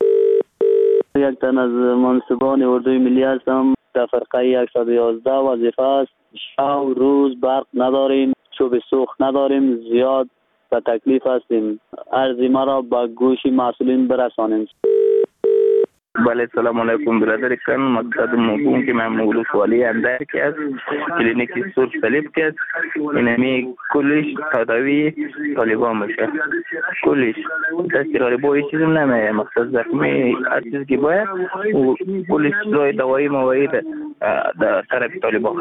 S9: یک تن از منصبان اردوی ملی هستم. در فرقه صد و یازده وظیفه است. شب روز برق نداریم، چوب سوخت نداریم، زیاد به تکلیف هستیم. عرضی ما را به گوش مسئولین برسانیم.
S24: بله سلام علیکم برادر کن. مقصد موقعون که من مولوف والی اندر که است کلینیکی سور سلیب که است اینمی کلش تداوی طالبان میشه کلش دستی راری با هیچ چیزم نمیه مقصد زخمی هر چیز که باید و کلش روی دوایی موایی در طرف طالبان.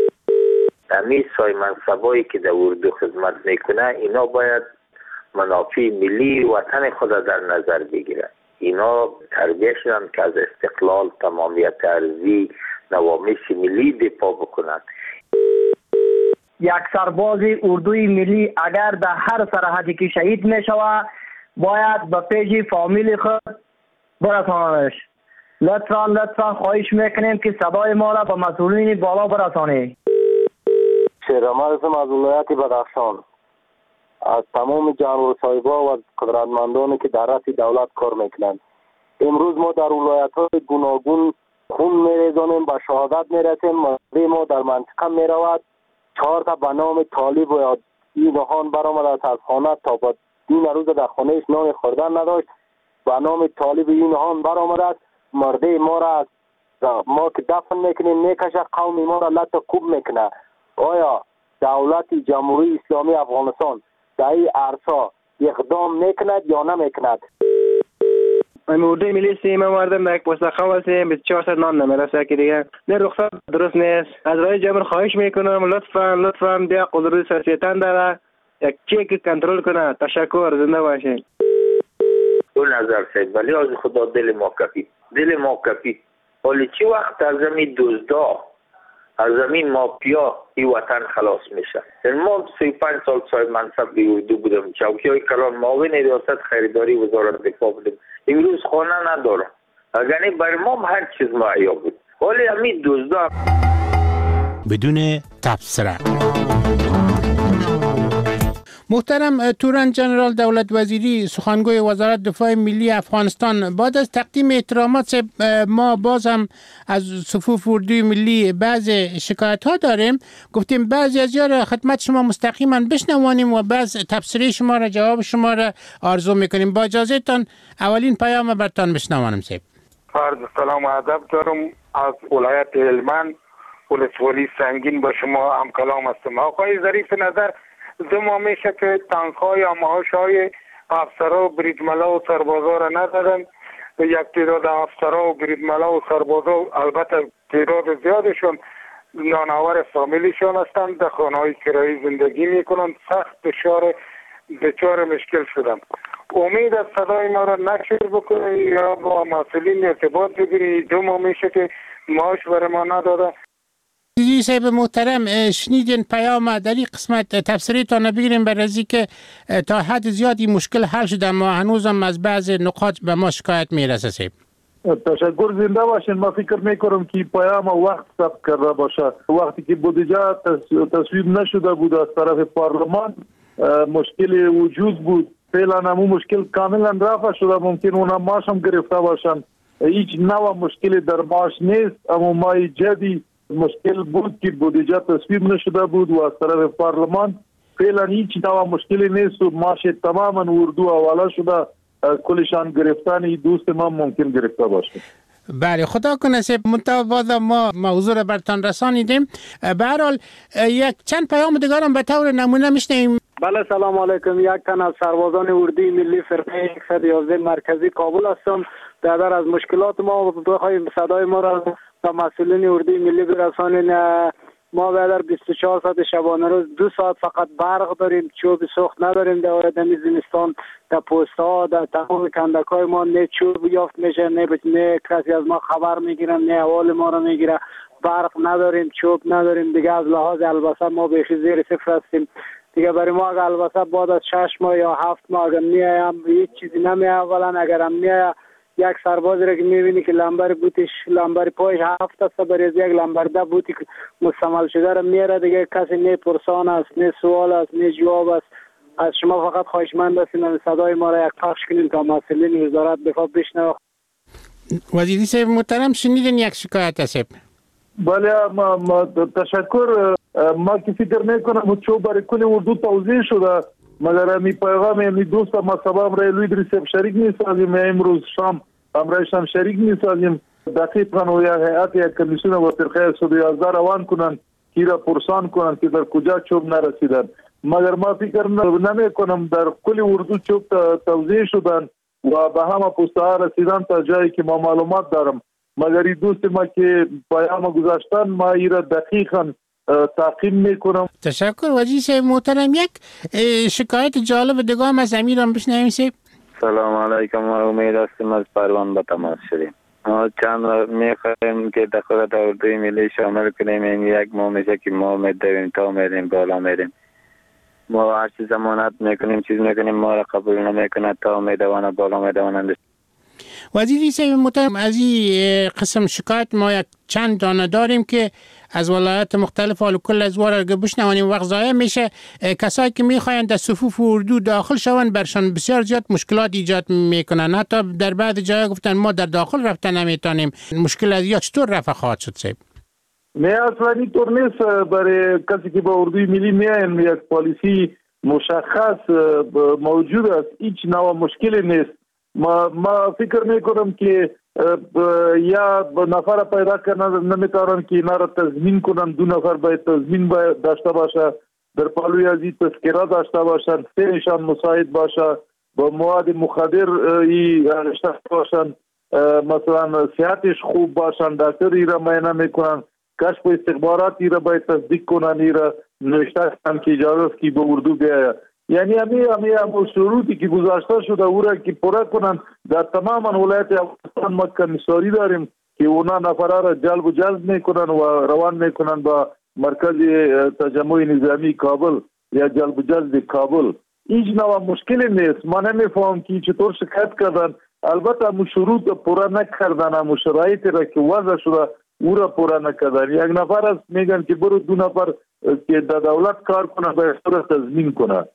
S25: امی سای منصبایی که در اردو خدمت میکنه اینا باید منافع ملی وطن خود در نظر بگیرن. اینا تربیه شدن که از استقلال، تمامیت ارضی، نوامش ملی دفاع بکنند.
S26: یک سرباز اردوی ملی اگر در هر سرحدی که شهید می شود باید به پیش فامیل خود برسانش. لطفا لطفا خواهش میکنیم که صدای ما را به مسئولین بالا برسانید.
S25: شیرامه هستم از ولایت بدخشان. از تمام جانور صاحبا و قدرتمندانی که در رأس دولت کار میکنند. امروز ما در ولایت های گوناگون خون میریزانیم، به شهادت میرسیم. مردم ما در منطقه میرود. چهار تا به نام طالب و این نهان برآمد از خانه تا با این روز در خانهش نان خوردن نداشت. به نام طالب این نهان برآمد است. مردم ما را ما که دفن میکنیم میکشه، قوم ما را لط کوب میکنه. آیا دولت جمهوری اسلامی افغانستان در این عرصه اقدام میکند یا نمیکند؟
S27: اردوی ملی سیم مردم در یک پستخواب هستیم، بیست و چهار ساعت نان نمیرسه که دیگه نه رخصت درست نیست. از رای جمهور خواهش میکنم لطفا لطفا بیا قدرت سیاستن داره یک چک کنترل کنه. تشکر، زنده باشین.
S25: دو نظر سید ولی از خدا دل ما کپی دل ما کپی ولی چی وقت از زمین دزدا از زمین مافیا این وطن خلاص میشه. ما سی و پنج سال صاحب منصب به اردو بودم، چوکی های کلان معاون ریاست خریداری وزارت دفاع بودم. امروز خانه ندارم. اگر بر ما هر چیز معیا بود ولی همین دزدا
S4: بدون تبصره. محترم تورن جنرال دولت وزیری سخنگوی وزارت دفاع ملی افغانستان، بعد از تقدیم احترامات ما باز هم از صفوف اردوی ملی بعض شکایت ها داریم. گفتیم بعضی از یار خدمت شما مستقیما بشنوانیم و بعض تفسیر شما را، جواب شما را آرزو میکنیم. با اجازه تان اولین پیام برتان بشنوانم. سیب
S6: عرض سلام و ادب دارم از ولایت هلمند، ولسوالی سنگین. با شما هم کلام هستم. آقای ظریف نظر، دو ماه میشه که تنخواه یا معاشهای افسرها و بریدملا و سربازا را ندادن. یک تعداد افسرها و بریدملا و سربازا، البته تعداد زیادشون نانآور فامیلیشون هستند، در خانه‌های کرایی زندگی میکنند، سخت دچار دچار مشکل شدن. امید از صدای ما را نشر بکنی یا با مسئولین ارتباط بگیری. دو ماه میشه که معاش برای ما نداده.
S4: عزیزی صاحب محترم، شنیدین پیام در این قسمت تفسیرتان بگیریم برای از که تا حد زیادی مشکل حل شده، ما هنوزم از بعض نقاط به ما شکایت میرسه. صاحب
S7: تشکر، زنده باشین. ما فکر میکنم که پیام وقت ثبت کرده باشه. وقتی که بودجه تصویب نشده بود از طرف پارلمان، مشکل وجود بود. فعلا همون مشکل کاملا رفع شده. ممکن اونا معاش هم گرفته باشن. هیچ نوع مشکل در معاش نیست، اما مای جدی مشکل بود که بودجه تصویب نشده بود و از طرف پارلمان فعلا هیچ نوع مشکلی نیست و معاش تماما اردو حواله شده. کلشان گرفتن دوست ما ممکن گرفته باشه.
S4: بله، خدا کنه. سیب متواضع ما موضوع را برتان رسانیدیم. به هر حال یک چند پیام دیگر هم به طور نمونه میشنیم.
S10: بله، سلام علیکم. یک تن از سربازان اردوی ملی فرقه صد و یازده مرکزی کابل هستم. در از مشکلات ما بخواهیم صدای ما را به مسئولین اردوی ملی برسانین. ما در بیست و چهار ساعت شبانه روز دو ساعت فقط برق داریم، چوب سوخت نداریم. در آدمی زمستان در پوست ها در تمام کندک های ما نه چوب یافت میشه، نه نه کسی از ما خبر میگیرن، نه احوال ما را میگیره. برق نداریم، چوب نداریم. دیگه از لحاظ البسه ما بیخی زیر صفر هستیم. دیگه برای ما اگر البته بعد از شش ماه یا هفت ماه اگر میایم هیچ چیزی نمیه. اولا اگر هم میایه یک سربازی را که میبینی که لمبر بوتش لمبر پایش هفت است، برای یک لمبر ده بوتی مستعمل شده را میاره. دیگه کسی نه پرسان است، نه سوال است، نه جواب است. از شما فقط خواهشمند هستیم صدای ما را یک پخش کنیم تا مسئولین وزارت دفاع بشنوه.
S4: وزیری صاحب محترم، شنیدین یک شکایت است؟
S7: بله، ما, ما تشکر. ما که فکر میکنم چوب برای کل اردو توضیح شده، مگر امی پیغام امی دوست ما سبب رای لوی دریسیب شریک میسازیم. امروز شام امرایش هم شریک میسازیم. دقیقا و یا حیات یا کمیسیون و فرقه صد و یازده روان کنن که را پرسان کنن که در کجا چوب نرسیدن. مگر ما فکر نمی کنم در کل اردو چوب توضیح شدن و به همه پسته ها رسیدن تا جایی که ما معلومات دارم. مگر این دوست ما که پیام گذاشتن ما ایرا دقیقا تعقیب میکنم.
S4: تشکر وزیر صاحب محترم. یک شکایت جالب دیگه هم از امیر هم بشنویم. صاحب
S24: سلام علیکم. ما امید هستیم از پروان به تماس شدیم. ما چند میخوایم که دخالت اردوی ملی شامل کنیم. این یک ماه میشه که ما میدویم تا میدیم بالا میدیم. ما هر چیز ضمانت میکنیم چیز میکنیم ما را قبول نمیکنه تا میدوانه بالا میدوانند.
S4: وزیری صاحب محترم، از این قسم شکایت ما یک چند دانه داریم که از ولایات مختلف حال کل از وارا بشنوانیم. وقت ضایع میشه. کسایی که میخواین در صفوف اردو داخل شون برشان بسیار زیاد مشکلات ایجاد میکنن. حتی در بعض جاها گفتن ما در داخل رفتن نمیتونیم. مشکل از یا چطور رفع خواهد شد؟ صاحب
S7: نه، اصلا اینطور نیست. برای کسی که با اردوی ملی میاین یک پالیسی مشخص موجود است. هیچ نوع مشکلی نیست. ما ما فکر میکنم که یا نفر پیدا کردن نمیتونن که اینا را تضمین کنن. دو نفر باید تضمین باید داشته باشه، در پالوی از این تذکره داشته باشن، سه نشان مساعد باشه، با مواد مخدر ای رشته باشن، مثلا صحتش خوب باشن، دکتر ای را معاینه میکنن، کشف و استخبارات ای را باید تصدیق کنن، ای را نوشته کنن که اجازه است که به اردو بیاید. یعنی همی همی هم شروطی که گذاشته شده او را که پورا کنن. در تمام ولایت افغانستان ما کمیساری داریم که اونا نفرها را جلب و جذب میکنن و روان میکنن با مرکز تجمع نظامی کابل یا جلب و جذب کابل. هیچ نوع مشکلی نیست. ما نمیفهم که چطور شکایت کردن. البته هم شروط پورا نکردن، هم شرایط را که وضع شده او را پورا نکردن. یک نفر است میگن که برو دو نفر که در دولت کار کنه باید را تضمین کنه.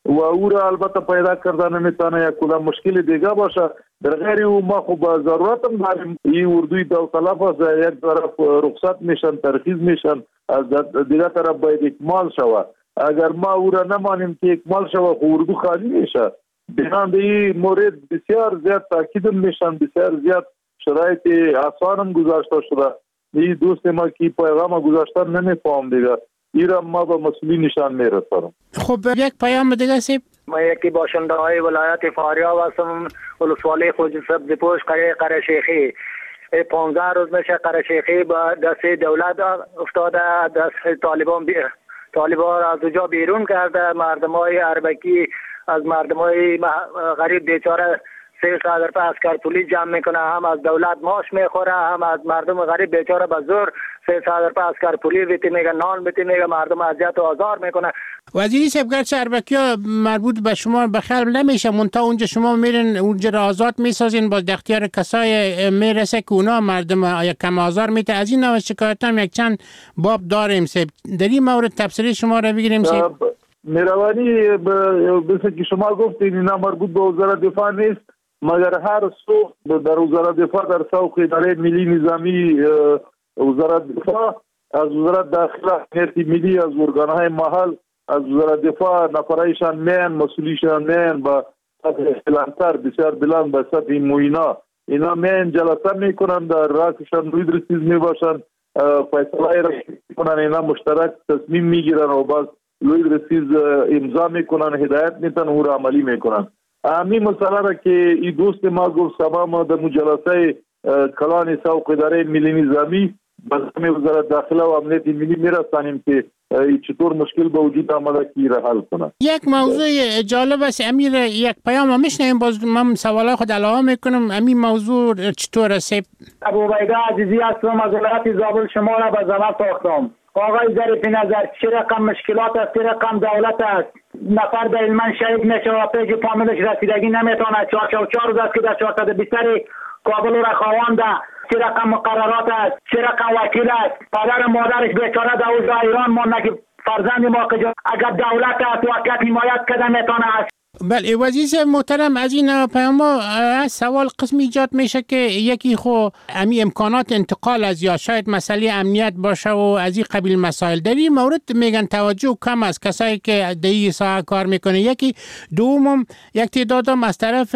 S7: و او را البته پیدا کردن نمیتونه یک کدام مشکل دیگه باشه. در غیر او ما خب ضرورت هم داریم این اردوی داوطلب از یک طرف رخصت میشن، ترخیص میشن، از دیگه طرف باید اکمال شود. اگر ما او را نمانیم که اکمال شود خب اردو خالی میشه. بنابراین به این مورد بسیار زیاد تاکید میشن، بسیار زیاد شرایط آسان هم گذاشته شده. این دوست ما که پیغام گذاشتن نمیفهم دیگه، این را ما به مسئولین نشان میرسانم.
S4: خب یک پیام دیگه سیب.
S10: ما یکی باشنده های ولایت فاریاب هستم، ولسوالی خوج سبزپوش قریه قره‌شیخی. پانزده روز میشه قره‌شیخی با دست دولت افتاده، دست طالبان بی... طالبان از اونجا بیرون کرده. مردم های اربکی از مردم های غریب بیچاره سه صدر په اسکر پولیس جمع میکنه، هم از دولت ماش میخوره، هم از مردم غریب بیچاره به زور سه صدر په اسکر پولیس بیتی میگه، نان بیتی میگه، مردم اذیت و آزار میکنه.
S4: وزیری صاحب گرچه اربکی‌ها مربوط به شما به خلب نمیشه، منتها اونجا شما میرین اونجا را آزاد میسازین، باز اختیار کسای میرسه که اونا مردم یک کم آزار میته. از این نوع شکایت هم یک چند باب داریم صاحب، در این مورد تفسیری شما را بگیریم صاحب.
S7: مهربانی مثل که شما گفتین اینا مربوط به وزارت دفاع نیست، مگر هر سو در وزارت دفاع در سوق اداره ملی نظامی وزارت دفاع، از وزارت داخله امنیت ملی، از ارگانهای محل، از وزارت دفاع نفرایشان مین مسئولیشان مین با سطح بلندتر بسیار بلند به سطح موینا اینا مین جلسه میکنن، در راسشان روی درستیز میباشن، فیصله را میکنن، اینا مشترک تصمیم میگیرن و باز روی درستیز امضا میکنن، هدایت میتن و عملی میکنن. همین مسئله را که این دوست ما گفت تمام در مجلسه کلان سوق اداره ملی نظامی به وزارت داخله و امنیت ملی میرسانیم که چطور مشکل به وجود آمده که را حل کنه.
S4: یک موضوع جالب است امیر، یک پیام میشنیم، باز من سوالای خود علاوه میکنم. امین موضوع چطور است؟
S26: ابو بیده عزیزی هستم از ولایت زابل، شما را به زبان تاختم. آقای ظریف نظر، چه رقم مشکلات است، چه رقم دولت است. نفر در علمان شهید میشه و پیج فامیلش رسیدگی نمیتونه. چهار چهار چهار روز است که در چهارصد بیستر کابل را خوانده. چه رقم مقررات است، چه رقم وکیل است. پدر و مادرش بیچاره در اوضاع ایران مانده که فرزند ما که اگر دولت است واقعیت حمایت کده میتونه است.
S4: بله وزیر محترم، از این پیام سوال قسمی ایجاد میشه که یکی خو امی امکانات انتقال از یا شاید مسئله امنیت باشه و از این قبیل مسائل در این مورد میگن توجه کم از کسایی که در این ساحه کار میکنه. یکی دومم یک تعدادم از طرف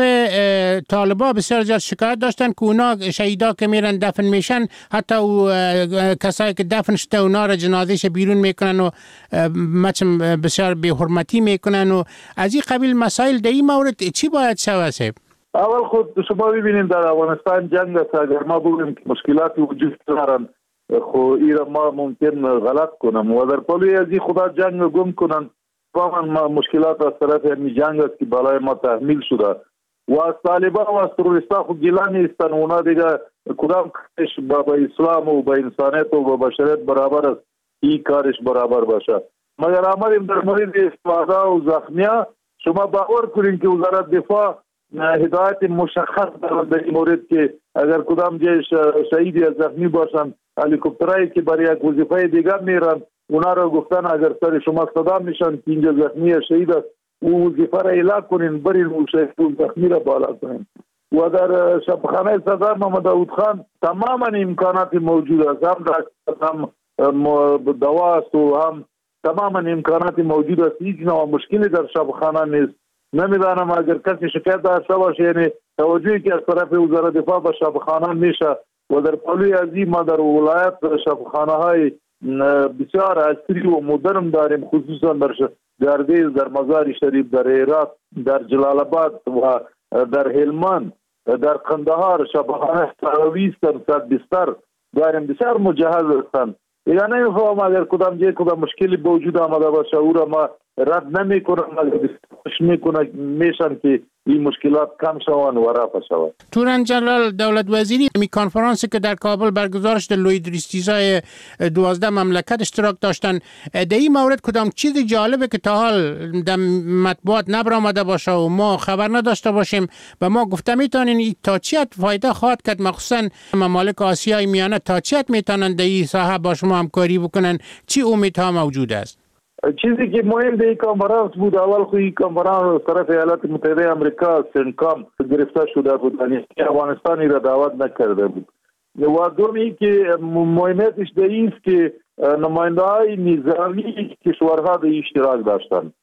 S4: طالبا بسیار زیاد شکایت داشتن که اونا شهیدا که میرن دفن میشن، حتی او کسایی که دفن شده اونا را جنازهش بیرون میکنن و مچم بسیار بی حرمتی میکنن و از این قبیل مسائل در این مورد چی باید شود؟
S7: اول خود شما ببینید در افغانستان جنگ است. اگر ما بگوییم که مشکلاتی وجود دارن خو ایرا ما ممکن غلط کنم و در پلوی از این خدا جنگ گم کنن. واقعا مشکلات از طرف همین جنگ است که بالای ما تحمیل شده و از طالبان و از تروریستا خود گیله نیستن. اونا دیگه کدام کارش با اسلام و با انسانیت و با بشریت برابر است، این کارش برابر باشه. مگر آمدیم در مورد استفاده و زخمیا، شما باور کنید که وزارت دفاع هدایت مشخص دارد در این مورد که اگر کدام جای شهید یا زخمی باشن، هلیکوپترایی که برای یک وظیفه دیگر میرن اونا را گفتن اگر سر شما صدا میشن که اینجا زخمی یا شهید است او وظیفه را اعلام کنین، برین اون شهید و زخمی را بالا کنین. و در شبخانه سردار محمد داود خان تماما امکانات موجود است، هم هم دوا است و هم تماما امکانات موجود است. هیچ نوع مشکلی در شبخانه نیست. نمیدانم اگر کسی شکایت داشته باشه، یعنی توجهی که از طرف وزارت دفاع به شبخانه میشه و در پلوی از این ما در ولایت شبخانه های بسیار عصری و مدرن داریم، خصوصا در گردیز، در مزار شریف، در هرات، در جلال آباد و در هلمند، در قندهار شبخانه بیست صد بستر داریم، بسیار مجهز هستند. یا نمیفهم اگر کدام جای کدام مشکلی به وجود آمده باشه او را ما رد نمی کنم، خوش می کنم میشن که این مشکلات کم شوند و رفع شوند.
S4: توران جلال دولت وزیری می کنفرانسی که در کابل برگزار شده لوی دریستیزای دوازده مملکت اشتراک داشتن، در این مورد کدام چیز جالبه که تا حال در مطبوعات نبرآمده باشه و ما خبر نداشته باشیم و ما گفته میتونین تا چی فایده خواهد کرد، مخصوصا ممالک آسیای میانه تا چی میتونن در این ساحه با شما همکاری بکنن، چی امیدها موجود است؟
S7: چیزی که مهم در این کنفرانس بود، اول خو این کنفرانس طرف ایالات متحده آمریکا سنکام گرفته شده بود، یعنی افغانستانی را دعوت نکرده بود. و دومی که مهمتش در این است که نماینده های نظامی کشورها در اشتراک داشتند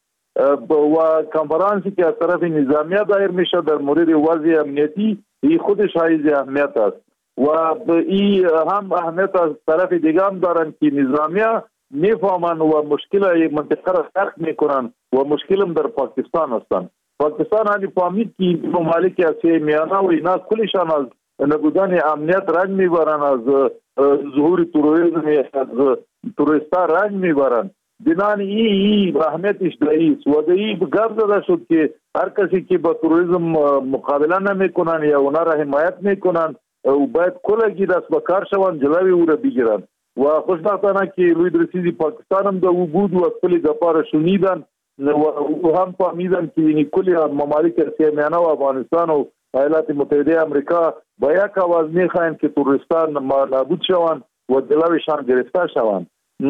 S7: و کنفرانسی که از طرف نظامیه دایر میشه در مورد وضع امنیتی، این خودش حائز اهمیت است و این هم اهمیت از طرف دیگه هم دارن که نظامیه میفهمن و مشکل منطقه را درک میکنن و مشکل هم در پاکستان هستن. پاکستان همی فهمید که ممالک آسیای میانه و اینا کلشان از نبودن امنیت رنج میبرن، از ظهور تروریسم از تروریستا رنج میبرن. بنان ای ای اهمیتش داییست و دایی گفت زده شد که هر کسی که با تروریسم مقابله نمیکنن یا اونا را حمایت میکنن و باید کلگی دست به کار شوند، جلوی او را بگیرن. و خوشبختانه که لوی درسیزی پاکستان هم دا او بود و کلی گپا را شنیدن و هم فهمیدن که این کلی ممالک آسیای میانه و افغانستان و ایالات متحده آمریکا با یک آواز میخواین که تروریستان نابود شوند و جلویشان گرفته شوند.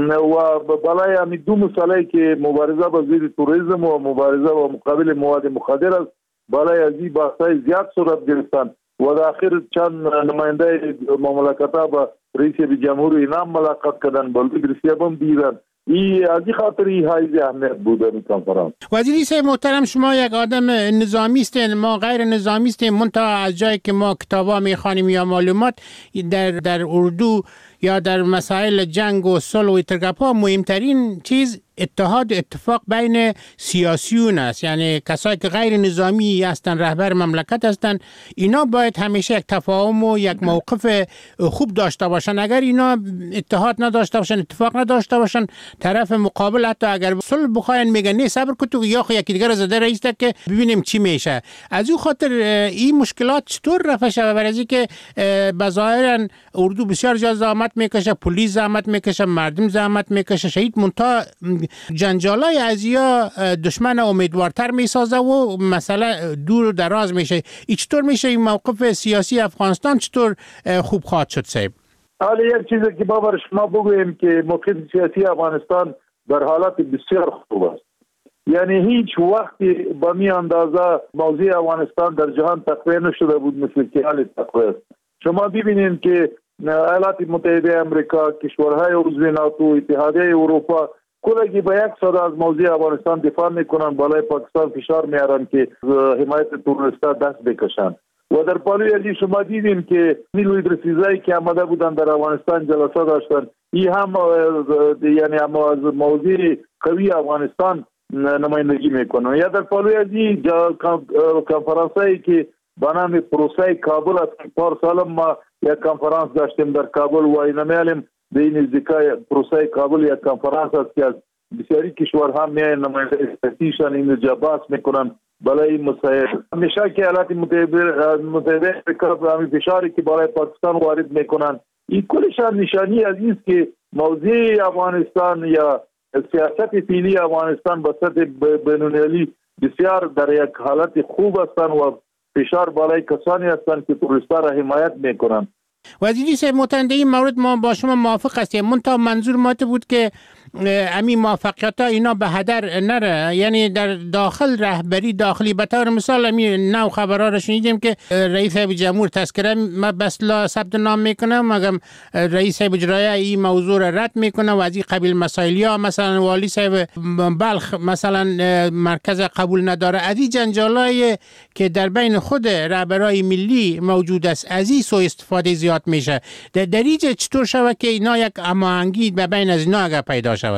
S7: و بالای همی دو مسئله که مبارزه با ضد تروریسم و مبارزه با مقابل مواد مخدر است، بالای از این بحث‌های زیاد صورت گرفتن و در آخر چند نماینده مملکت‌ها با رئیس جمهور اینا ملاقات کردن، با لوی درسیاب هم دیدن. این از این خاطر این حائز اهمیت بود این کنفرانس.
S4: وزیری صاحب محترم، شما یک آدم نظامی هستین، ما غیر نظامی هستیم، منتها از جایی که ما کتابا میخوانیم یا معلومات در در اردو یا در مسائل جنگ و صلح و اترگپا، مهمترین چیز اتحاد و اتفاق بین سیاسیون است، یعنی کسایی که غیر نظامی هستن، رهبر مملکت هستن، اینا باید همیشه یک تفاهم و یک موقف خوب داشته باشن. اگر اینا اتحاد نداشته باشن، اتفاق نداشته باشن، طرف مقابل حتی اگر صلح بخواین میگن نه صبر کن تو یا خو یکی دیگر زده رئیس که ببینیم چی میشه. از این خاطر این مشکلات چطور رفع شود؟ برای اینکه بظاهرا اردو بسیار زیاد زحمت میکشه، پلیس زحمت میکشه، مردم زحمت میکشه، شهید منتها جنجالای ازیا دشمن امیدوارتر میسازه و مسئله دور و دراز میشه. ای چطور میشه این موقف سیاسی افغانستان چطور خوب خواهد شد صاحب؟
S7: حالا یک چیزی که با شما بگویم که موقف سیاسی افغانستان در حالت بسیار خوب است، یعنی هیچ وقتی با می اندازه موضوع افغانستان در جهان تقویه نشده بود مثل که حال تقویه است. شما ببینید که ایالات متحده آمریکا، کشورهای عضو ناتو، اتحادیه اروپا کلگی با یک صدا از موضوع افغانستان دفاع میکنن، بالای پاکستان فشار میارن که حمایت تروریستا دست بکشن. و در پالوی ازی شما دیدیم که نیروی درسیزایی که آمده بودن در افغانستان جلسه داشتن، این هم یعنی هم از موضوع قوی افغانستان نمایندگی میکنن. یا در پالوی ازی کنفرانسایی که با نام پروسه کابل است، پار سال ما یک کنفرانس داشتیم در کابل و اینا میالیم به این نزدیکای پروسه کابل یک کنفرانس است که از بسیاری کشورها میاین نماینده استیشن این جباس میکنن بالای مسائل. همیشه که ایالات متحده آمریکا همین فشاری که بالای پاکستان وارد میکنن، این کلشان نشانی از این است که موضوع افغانستان یا سیاست فعلی افغانستان به سطح بین‌المللی بسیار در یک حالت خوب هستند و فشار بالای کسانی هستند که تروریستا را حمایت میکنن.
S4: وزیری صاحب محترم، در این مورد ما با شما موافق هستیم، منتها منظور ما بود که همین موفقیت ها اینا به هدر نره، یعنی در داخل رهبری داخلی به طور مثال همین نو خبرها را شنیدیم که رئیس جمهور تذکره بس لا ثبت نام میکنه، مگم رئیس اجرایی این موضوع را رد میکنه و از این قبیل مسائلی ها، مثلا والی صاحب بلخ مثلا مرکز قبول نداره. از این جنجالای که در بین خود رهبرای ملی موجود است، از این سوء استفاده زیاد میشه. در دریجه چطور شود که اینا یک هماهنگی به بین از اینا اگر پیدا شود؟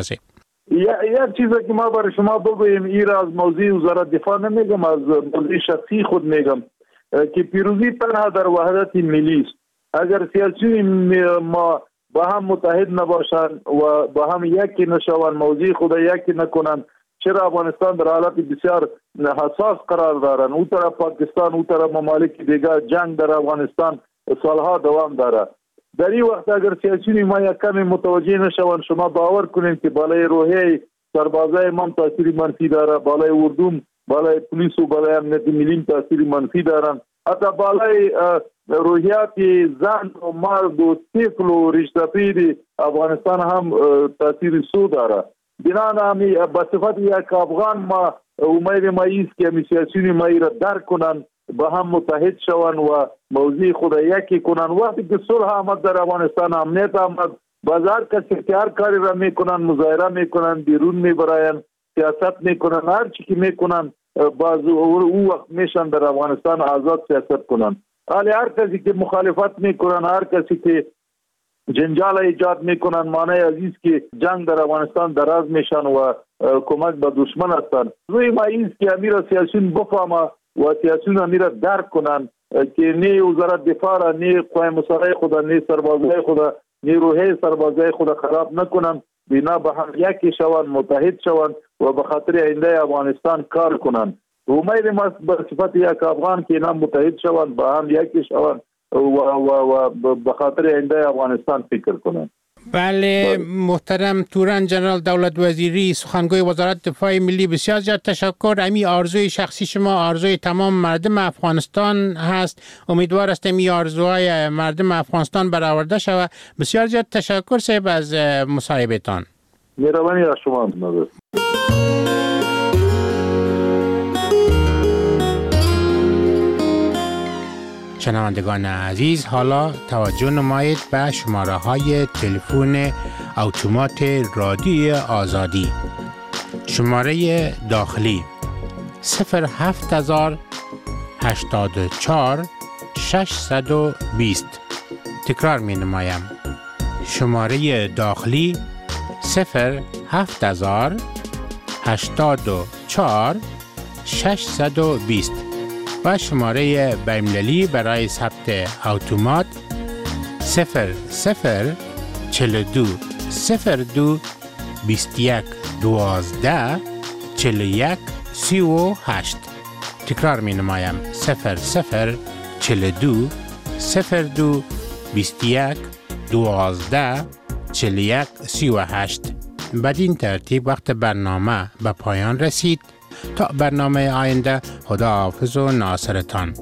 S7: یک چیزی که ما برای شما بگویم، این را از موضوع وزارت دفاع نمیگم، از موضوع شخصی خود میگم که پیروزی تنها در وحدت ملی است. اگر سیاسی ما با هم متحد نباشند و با هم یکی نشوند، موضوع خود یکی نکنند، چرا افغانستان در حالت بسیار حساس قرار دارند، او طرف پاکستان، او طرف ممالک دیگر، جنگ در افغانستان سالها دوام داره. در این وقت اگر سیاسیون ما یک کمی متوجه نشوند، شما باور کنید که بالای روحیه سربازای ما تاثیر منفی داره، بالای اردوم، بالای پلیس و بالای امنیت ملی تاثیر منفی دارن، حتی بالای روحیات زن و مرد و طفل و رشته پیر افغانستان هم تاثیر سو داره. بنابراین به صفت یک افغان ما امید ما است که همی سیاسیون ما را درک کنند، با هم متحد شوند و موضوع خود یکی کنند. وقتی که صلح آمد در افغانستان، امنیت آمد، باز هر کسی که هر کاری را میکنند، مظاهره میکنند، بیرون میبرایند، سیاست میکنند، هر چی که میکنند، باز او وقت میشن در افغانستان آزاد سیاست کنند. ولی هر کسی که مخالفت میکنند، هر کسی که جنجال ایجاد میکنند، معنی عزیز که جنگ در افغانستان دراز میشن و کمک به دشمن هستند. روی ما است که امیر سیاسیون بفهمه و سیاسیون امیر درک کنند که نه وزارت دفاع را، نه قوای مسلحه خود، نه سربازای خود، نه روحیه سربازای خود خراب نکنند، بنا به هم یکی شوند، متحد شوند و به خاطر آینده افغانستان کار کنند. امید ما به صفت یک افغان که اینا متحد شوند، با هم یکی شوند و و و به خاطر آینده افغانستان فکر کنند.
S4: بله محترم توران جنرال دولت وزیری، سخنگوی وزارت دفاع ملی، بسیار زیاد تشکر. امی آرزوی شخصی شما آرزوی تمام مردم افغانستان هست. امیدوار هستم این آرزوهای مردم افغانستان برآورده شود. بسیار زیاد تشکر صاحب از مصاحبهتان.
S7: مهربانی از شما.
S4: شنوندگان عزیز، حالا توجه نمایید به شماره های تلفن اتومات رادیوی آزادی. شماره داخلی صفر هفت هزار هشتاد و چهار ششصد و بیست. تکرار می نمایم. شماره داخلی صفر هفت هزار هشتاد و چهار ششصد و بیست و شماره بین‌المللی برای ثبت اتومات صفر صفر چهل و دو صفر دو بیست و یک دوازده چهل و یک سی و هشت. تکرار می نمایم. صفر صفر چهل و دو صفر دو بیست و یک دوازده چهل و یک سی و هشت. بدین ترتیب وقت برنامه به پایان رسید. تا برنامه آینده، خدا حافظ و ناصرتان.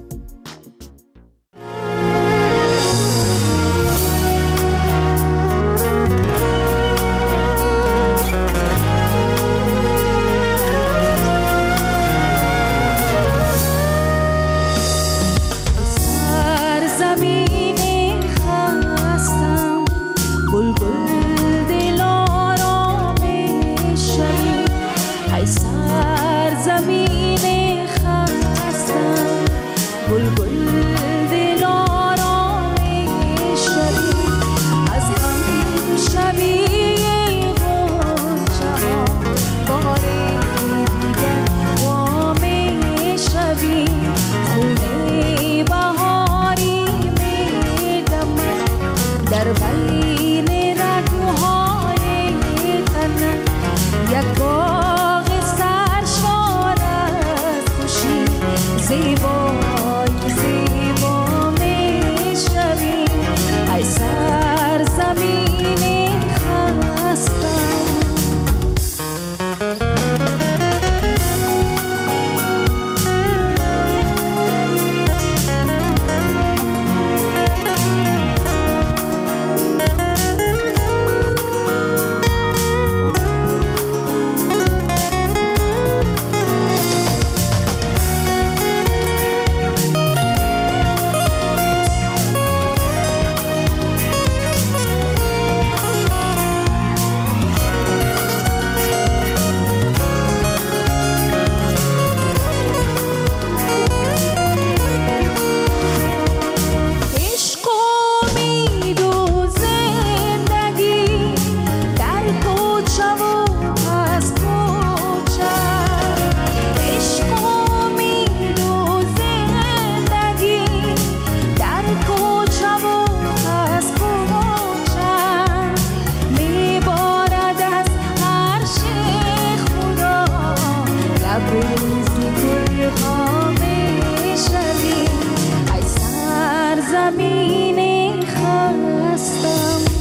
S21: زمین خستم